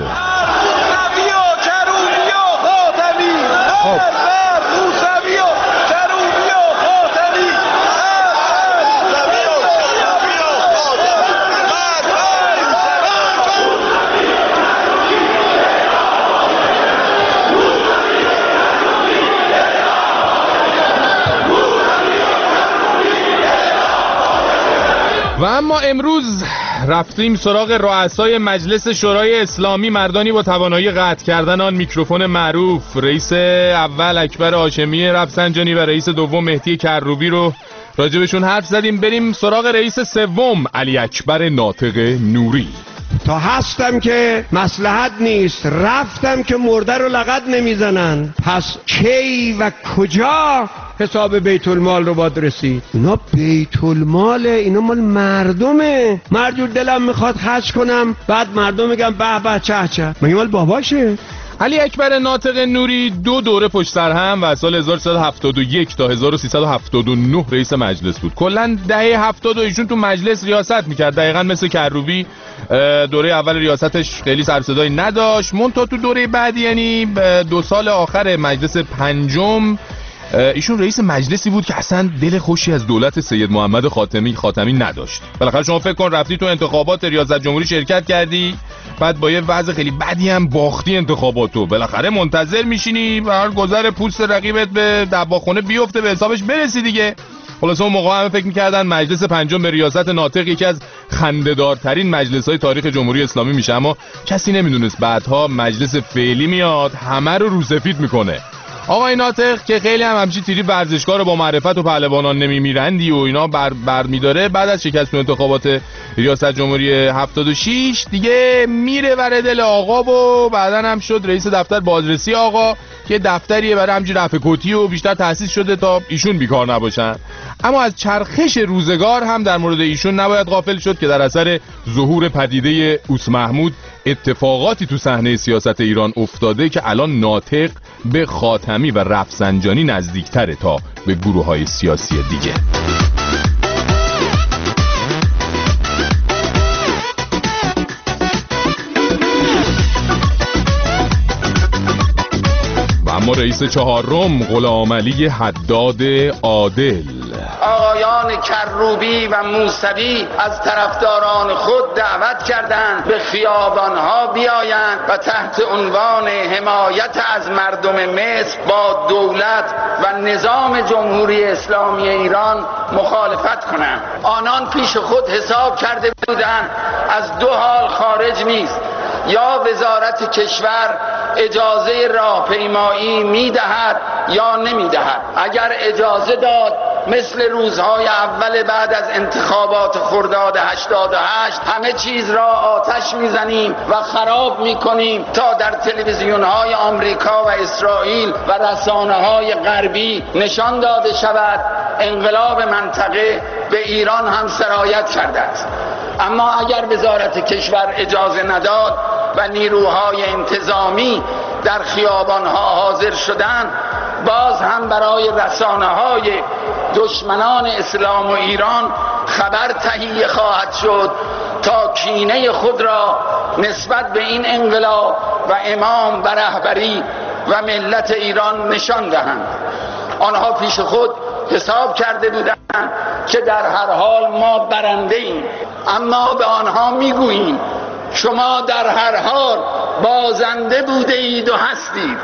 و اما امروز رفتیم سراغ رؤسای مجلس شورای اسلامی، مردانی با توانایی قطع کردن آن میکروفون معروف. رئیس اول اکبر هاشمی رفسنجانی و رئیس دوم مهدی کروبی رو راجبشون حرف زدیم. بریم سراغ رئیس سوم علی اکبر ناطق نوری. تا هستم که مصلحت نیست، رفتم که مرده رو لغت نمیزنن، پس کی و کجا حساب بیت المال رو باید رسید؟ اینا بیت الماله، اینا مال مردمه. مرجور دلم میخواد خرج کنم، بعد مردم میگن به به چه چه، مگه مال باباشه؟ علی اکبر ناطق نوری 2 دوره پشت سر هم و سال 1371 تا 1379 رئیس مجلس بود. کلا دهه 70 ایشون تو مجلس ریاست میکرد، دقیقاً مثل کروبی. دوره اول ریاستش خیلی سر صدایی نداشت، منتها تو دوره بعدی یعنی 2 سال آخر مجلس پنجم ایشون رئیس مجلسی بود که اصلا دل خوشی از دولت سید محمد خاتمی نداشت. بالاخره شما فکر کن رفتی تو انتخابات ریاست جمهوری شرکت کردی، بعد با یه وضع خیلی بدی هم باختی انتخاباتو، بالاخره منتظر میشینی و هر گذر پوست رقیبت به دباخونه بیفته به حسابش برسی دیگه. خلاص اون موقع هم فکر می‌کردن مجلس پنجم به ریاست ناطق یکی از خنده‌دارترین مجلس‌های تاریخ جمهوری اسلامی میشه، اما کسی نمیدونست بعدها مجلس فعلی میاد همه رو روسفید میکنه. آقای ناطق که خیلی همچین تیری ورزشکار رو با معرفت و پهلوانان نمیمیرندی و اینا بر میداره، بعد از شکست تو انتخابات ریاست جمهوری 76 دیگه میره ور دل آقا و بعدن هم شد رئیس دفتر بازرسی آقا که دفتریه برای همچین رفع کتی و بیشتر تأسیس شده تا ایشون بیکار نباشن. اما از چرخش روزگار هم در مورد ایشون نباید غافل شد که در اثر ظهور پدیده اوس محمود اتفاقاتی تو صحنه سیاست ایران افتاده که الان ناطق به خاتمی و رفسنجانی نزدیکتره تا به گروه‌های سیاسی دیگه. و اما رئیس چهارم غلامعلی حداد عادل. آقایان کروبی و موسوی از طرفداران خود دعوت کردند به خیابانها بیایند و تحت عنوان حمایت از مردم مصر با دولت و نظام جمهوری اسلامی ایران مخالفت کنند. آنان پیش خود حساب کرده بودند از 2 حال خارج نیست، یا وزارت کشور اجازه راهپیمایی میدهد یا نمیدهد. اگر اجازه داد مثل روزهای اول بعد از انتخابات خرداد 88 همه چیز را آتش میزنیم و خراب میکنیم تا در تلویزیونهای آمریکا و اسرائیل و رسانه‌های غربی نشان داده شود انقلاب منطقه به ایران هم سرایت کرده است. اما اگر وزارت کشور اجازه نداد و نیروهای انتظامی در خیابانها حاضر شدند، باز هم برای رسانه‌های دشمنان اسلام و ایران خبر تهیه خواهد شد تا کینه خود را نسبت به این انقلاب و امام و رهبری و ملت ایران نشان دهند. آنها پیش خود حساب کرده بودند که در هر حال ما برنده ایم، اما به آنها میگوییم شما در هر حال بازنده بوده اید و هستید.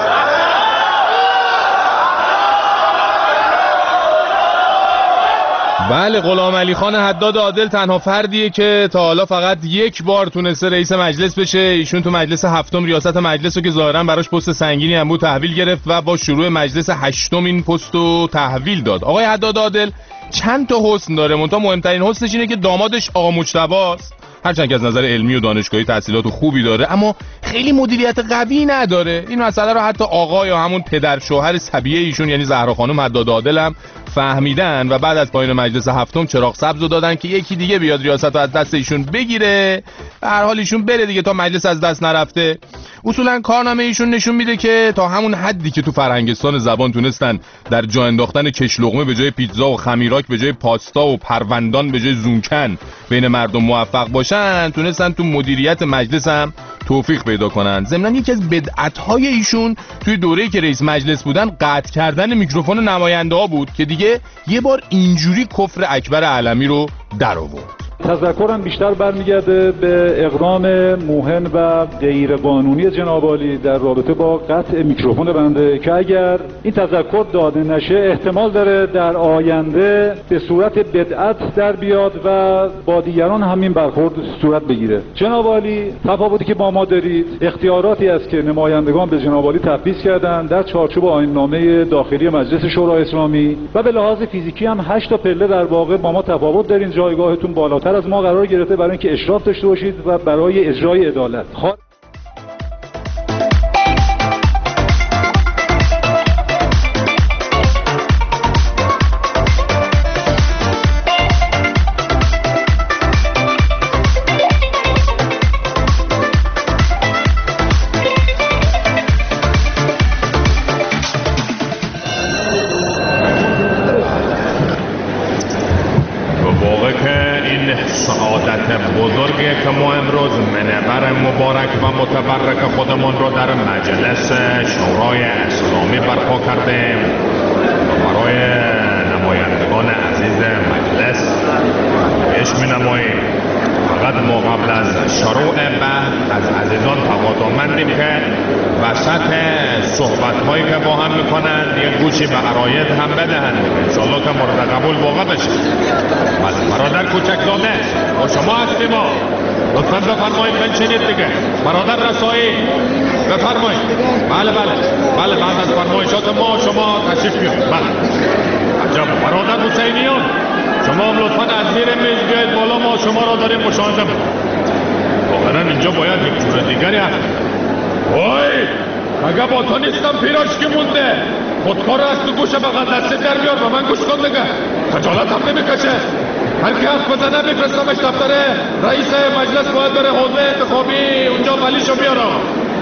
بله، غلامعلی خان حداد عادل تنها فردیه که تا حالا فقط 1 بار تونسته رئیس مجلس بشه. ایشون تو مجلس 7م ریاست مجلس رو که ظاهرا براش پست سنگینی هم بود تحویل گرفت و با شروع مجلس 8م این پست رو تحویل داد. آقای حداد عادل چند تا حسن داره، منتها مهمترین حسنش اینه که دامادش آقا مجتبی‌ست. هرچند که از نظر علمی و دانشگاهی تحصیلات خوبی داره اما خیلی مدیریت قوی نداره. این مسئله رو حتی آقا یا همون پدر شوهر صبیه ایشون یعنی زهرا خانم حداد عادل هم فهمیدن و بعد از پایان مجلس هفتم چراغ سبز رو دادن که یکی دیگه بیاد ریاست رو از دست ایشون بگیره، به هر حال ایشون بره دیگه تا مجلس از دست نرفته. اصولا کارنامه ایشون نشون میده که تا همون حدی که تو فرهنگستان زبان تونستن در جا انداختن کش لقمه به جای پیتزا و خمیراک به جای پاستا و پروندان به جای زونکن بین مردم موفق باشن، تونستن تو مدیریت مجلس هم توفیق پیدا کنن. ضمن یکی از بدعت‌های ایشون توی دوره‌ای که رئیس مجلس بودن قطع کردن میکروفون نماینده‌ها بود که دیگه یه بار اینجوری کفر اکبر علمی رو در آورد. تذکرم بیشتر برمیگرده به اقدام موهن و غیر قانونی جناب عالی در رابطه با قطع میکروفون بنده که اگر این تذکر داده نشه احتمال داره در آینده به صورت بدعت در بیاد و با دیگران همین برخورد صورت بگیره. جناب عالی تفاوتی که با ما دارید اختیاراتی است که نمایندگان به جناب عالی تفویض کردن در چارچوب آیین‌نامه داخلی مجلس شورای اسلامی و به لحاظ فیزیکی هم 8 تا پله در واقع با ما تفاوت دارین، جایگاهتون بالاتر از ما قرار گرفته برای اینکه اشراف داشته باشید و برای اجرای عدالت. بزرگی که ما امروز منبر مبارک و متبرک خودمون رو در مجلس شورای اسلامی برپا کردیم و برای نمایندگان عزیز مجلس پیش می نماییم. فقط ما قبل از شروع بحث از عزیزان تقاضامندیم که وسط صحبت هایی که با هم میکنن یه گوشی به عراید هم بدهند انشالله که مورد قبول واقع بشه. برادر کوچکزاده با شما هستیم، لطفا بفرمایید بنشینید دیگه. برادر رسایی بفرمایید. بله بعد از فرمایشات ما شما تشریف بیارید. بله عجب. برادر حسینیان شما هم لطفا از زیر میز بیایید بالا، ما شما را داریم مشاهده می‌کنیم. واقعا اینجا باید یک جور دیگری هست. وای اگه با تو نیستم پیراشکی مونده، خودکار رو از تو گوشه بغل دسته در بیار و من گوش کن دیگه. خجالت هم نمیکشه. هر کی حرف بزنه میفرستمش دفتر رئیس مجلس، باید بره حوزه انتخابی اونجا ولیشو بیارم.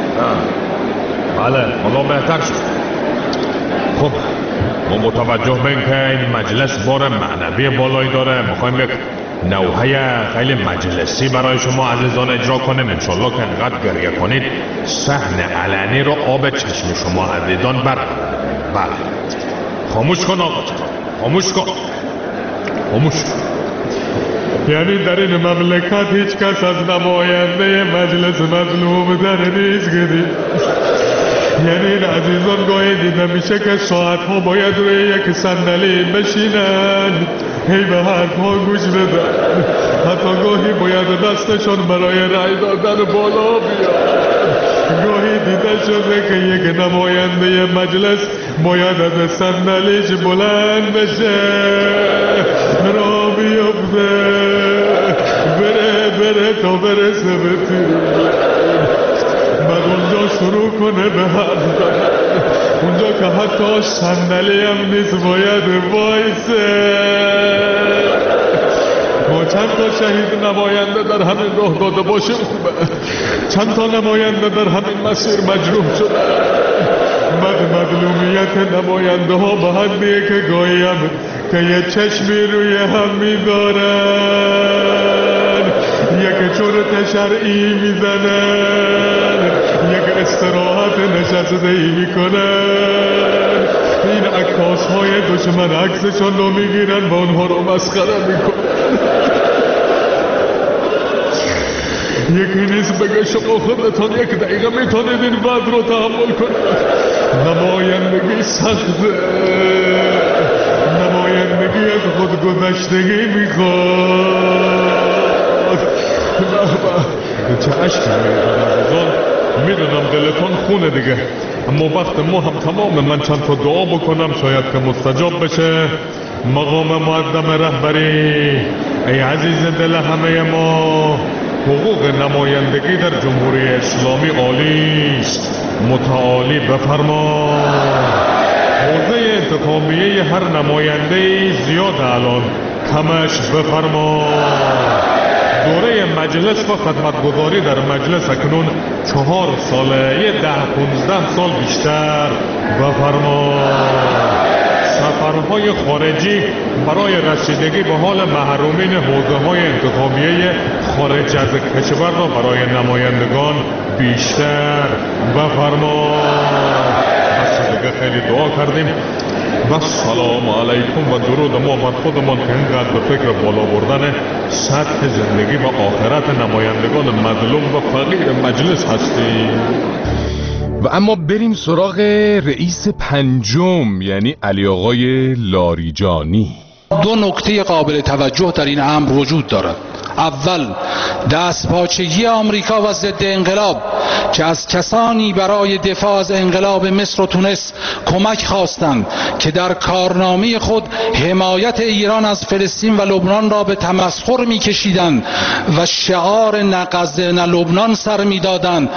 بله حالا بهتر شد. خب ما متوجه بین که این مجلس بار معنوی بالایی داره، میخوایم یک نوحه خیلی مجلسی برای شما عزیزان اجرا کنیم. انشالله که انقدر گریه کنید صحن علنی رو آب چشم شما عزیزان بله خاموش کن آقا، خاموش کن، خاموش. یعنی در این مملکت هیچ کس از نماینده مجلس مظلوم در نیست گرید. یعنی این عزیزان گاهی دیده میشه که ساعتها باید روی یک صندلی بشینن، هی به حرفها گوش بدن، حتی گاهی باید دستشون برای رأی دادن بالا بیاد. گاهی دیده شده که یک نماینده مجلس باید از صندلیش بلند بشه، را بیفته، بره تا برسه به تیر، بعد اونجا شروع کنه به حرف زدن. اونجا که حتی صندلی هم نیست باید وایسه. ما چند تا شهید نماینده در همین راه داده باشیم خوبه. چند تا نماینده در همین مسیر مجروح شده. بعد مظلومیت نماینده ها به حدیه که گاهی هم که یه چشمی روی هم میدارن، یک چرت شرعی میزنن، یک استراحت نشسته‌ای میکنن. این عکاس های دشمن عکسشان رو میگیرن و اونها رو مسخره میکنن. یکی نیست بگه شما خودتان یک دقیقه میتونید این وضع رو تحمل کنید. نمایندگی سخته، نمایندگی از خودگذشتگی میخواد. چه عشقی میخواد. میدونم دلتان خونه دیگه، اما وقت ما هم تمام. من چند تا دعا بکنم شاید که مستجاب بشه. مقام معظم رهبری، ای عزیز دل همه ما، حقوق نمایندگی در جمهوری اسلامی عالی است، متعالی بفرما. حوزه انتخابیه هر نماینده زیاد الان کمش بفرما. دوره مجلس و خدمتگزاری در مجلس اکنون 4 ساله، یه 10-15 سال بیشتر بفرما. سفرهای خارجی برای رسیدگی به حال محرومین حوزه‌های انتخابیه خارج از کشور را برای نمایندگان بیشتر بفرما. بس دیگه خیلی دعا کردیم و سلام علیکم و درود ما بر خودمان که اینقدر به فکر بالا بردن سطح زندگی و آخرت نمایندگان مظلوم و فقیر مجلس هستیم. و اما بریم سراغ رئیس پنجم، یعنی علی آقای لاریجانی. 2 نکته قابل توجه در این امر وجود دارد. اول، دستپاچگی آمریکا و ضد انقلاب که از کسانی برای دفاع از انقلاب مصر و تونس کمک خواستند که در کارنامه خود حمایت ایران از فلسطین و لبنان را به تمسخر می‌کشیدند و شعار نه غزه نه لبنان سر می‌دادند.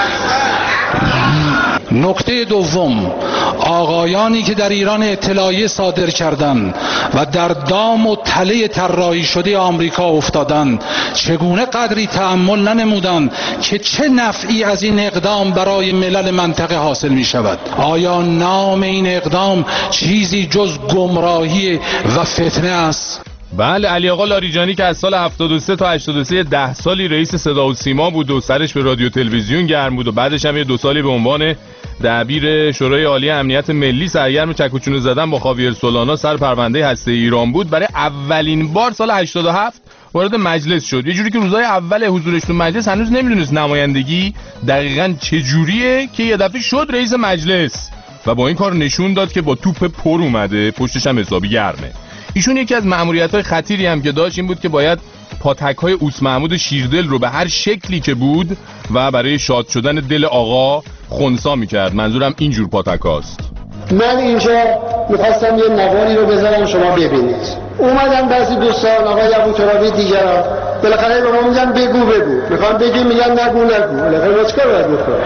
نکته دوم، آقایانی که در ایران اطلاعیه صادر کردند و در دام و تله طراحی شده آمریکا افتادند چگونه قدری تأمل ننمودند که چه نفعی از این اقدام برای ملل منطقه حاصل می شود؟ آیا نام این اقدام چیزی جز گمراهی و فتنه است؟ بله، علی آقا لاریجانی که از سال 73 تا 83 10 سالی رئیس صدا و سیما بود و سرش به رادیو تلویزیون گرم بود و بعدش هم 2 سالی به عنوان دبیر شورای عالی امنیت ملی سرگرم چکوچونه زدن با خاویر سولانا سر پرونده هسته ایران بود. برای اولین بار سال 87 وارد مجلس شد. یه جوری که روزای اول حضورش تو مجلس هنوز نمیدونست نمایندگی دقیقاً چه جوریه که یه دفعه شد رئیس مجلس و با این کار نشون داد که با توپ پر اومده، پشتش هم حسابی گرمه. ایشون یکی از مأموریت‌های خطیری هم که داشت این بود که باید پاتک‌های اوس محمود شیردل رو به هر شکلی که بود و برای شاد شدن دل آقا خنثی می‌کرد. منظورم اینجور پاتک‌هاست. من اینجا می‌خواستم یه نواری رو بذارم شما ببینید. اومدن بعضی دوستان آقای ابوترابی دیگران بالاخره به ما میگن بگو. میخوام بگی میگن نگو. بالاخره ما چیکار باید بکنیم؟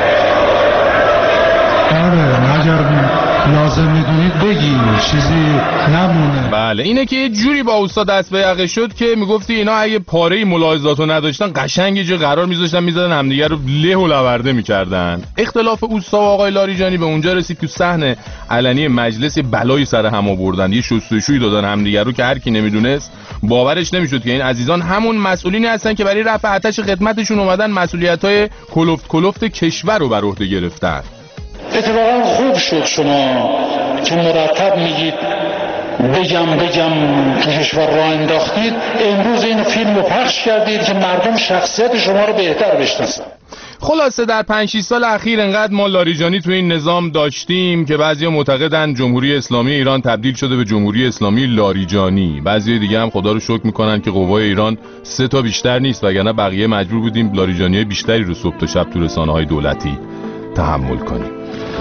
اگر لازم میدونید بگی، چیزی نمونه. بله، اینه که یه جوری با استاد دست به یقه شد که میگفتی اینا اگه پاره ملاحظاتو نداشتن قشنگ یه جا قرار میذاشتن میزدن همدیگه رو له و لورده میکردن. اختلاف اوستا و آقای لاریجانی به اونجا رسید تو صحن علنی مجلس بلایی سر هم آوردن، یه شستشویی دادن همدیگه رو که هر کی نمیدونست باورش نمیشد که این عزیزان همون مسئولینی هستن که برای رفع آتش خدمتشون اومدن مسئولیت‌های کلفت کشور رو بر عهده گرفتن. اتفاقا خوب شد شما که مرتب میگید بگم که کشور را انداختید. امروز این فیلم رو پخش کردید که مردم شخصیت شما رو بهتر بشناسن. خلاصه در 5-6 سال اخیر انقدر ما لاریجانی تو این نظام داشتیم که بعضیا معتقدن جمهوری اسلامی ایران تبدیل شده به جمهوری اسلامی لاریجانی. بعضی دیگه هم خدا رو شکر میکنن که قوای ایران 3 تا بیشتر نیست، وگرنه بقیه مجبور بودیم لاریجانی بیشتری رو صبح تا شب تو رسانه‌های دولتی تحمل کنیم.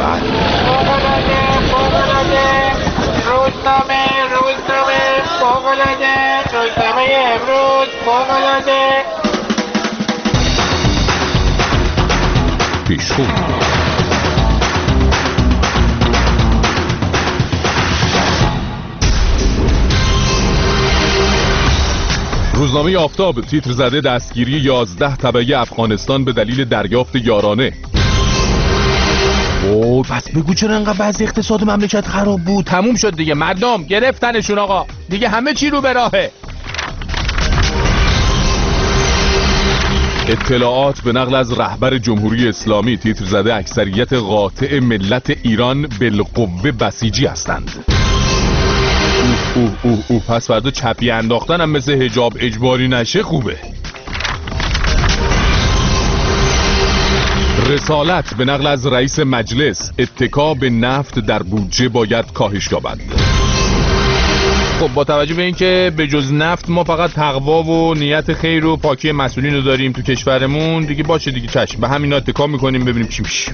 روزنامه امروز پیشخون. روزنامه آفتاب تیتر زده دستگیری 11 تبعه افغانستان به دلیل دریافت یارانه. اوه پس بگو چرا انقدر وضع اقتصاد مملکت خراب بود؟ تموم شد دیگه، مردم گرفتنشون آقا، دیگه همه چی رو به راهه. اطلاعات به نقل از رهبر جمهوری اسلامی تیتر زده اکثریت قاطع ملت ایران بالقوه بسیجی هستند. اوه پس فردا چپی انداختن هم مثل حجاب اجباری نشه خوبه. رسالت به نقل از رئیس مجلس اتکا به نفت در بودجه باید کاهش یابد. خب با توجه به اینکه به جز نفت ما فقط تقوا و نیت خیر و پاکی مسئولین رو داریم تو کشورمون دیگه، باشه دیگه چشم به همین اتکا میکنیم ببینیم چی میشه.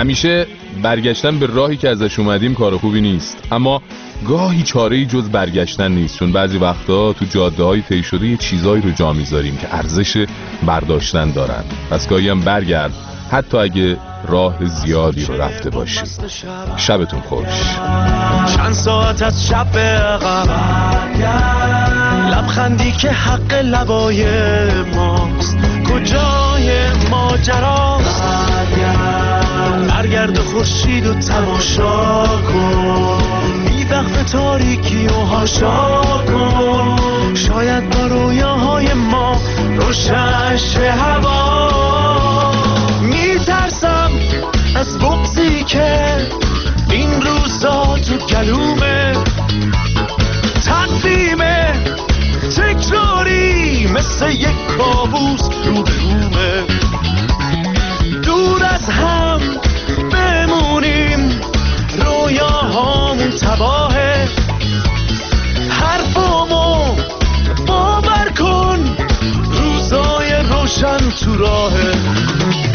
همیشه برگشتن به راهی که ازش اومدیم کار خوبی نیست، اما گاهی چاره‌ای جز برگشتن نیست، چون بعضی وقتا تو جاده‌های طی شده یه چیزایی رو جا میذاریم که ارزش برداشتن دارن. پس گاهی هم برگرد، حتی اگه راه زیادی رو رفته باشی. شبتون خوش. چند ساعت از شب عقب، لبخندی که حق لبای ماست، کجای ماجراست؟ برگرد خورشید و تماشا کن، بی وقت تاریکی و هاشا کن، شاید با رویاهای ما روشن شه هوا. میترسم از بغضی که این روزا تو گلومه، تقدیمه تکراری مثل یک کابوس رو به رومه. دور از هم بمونیم، رویاهامون تباهه، حرفامو باور کن، روزای روشن تو راهه.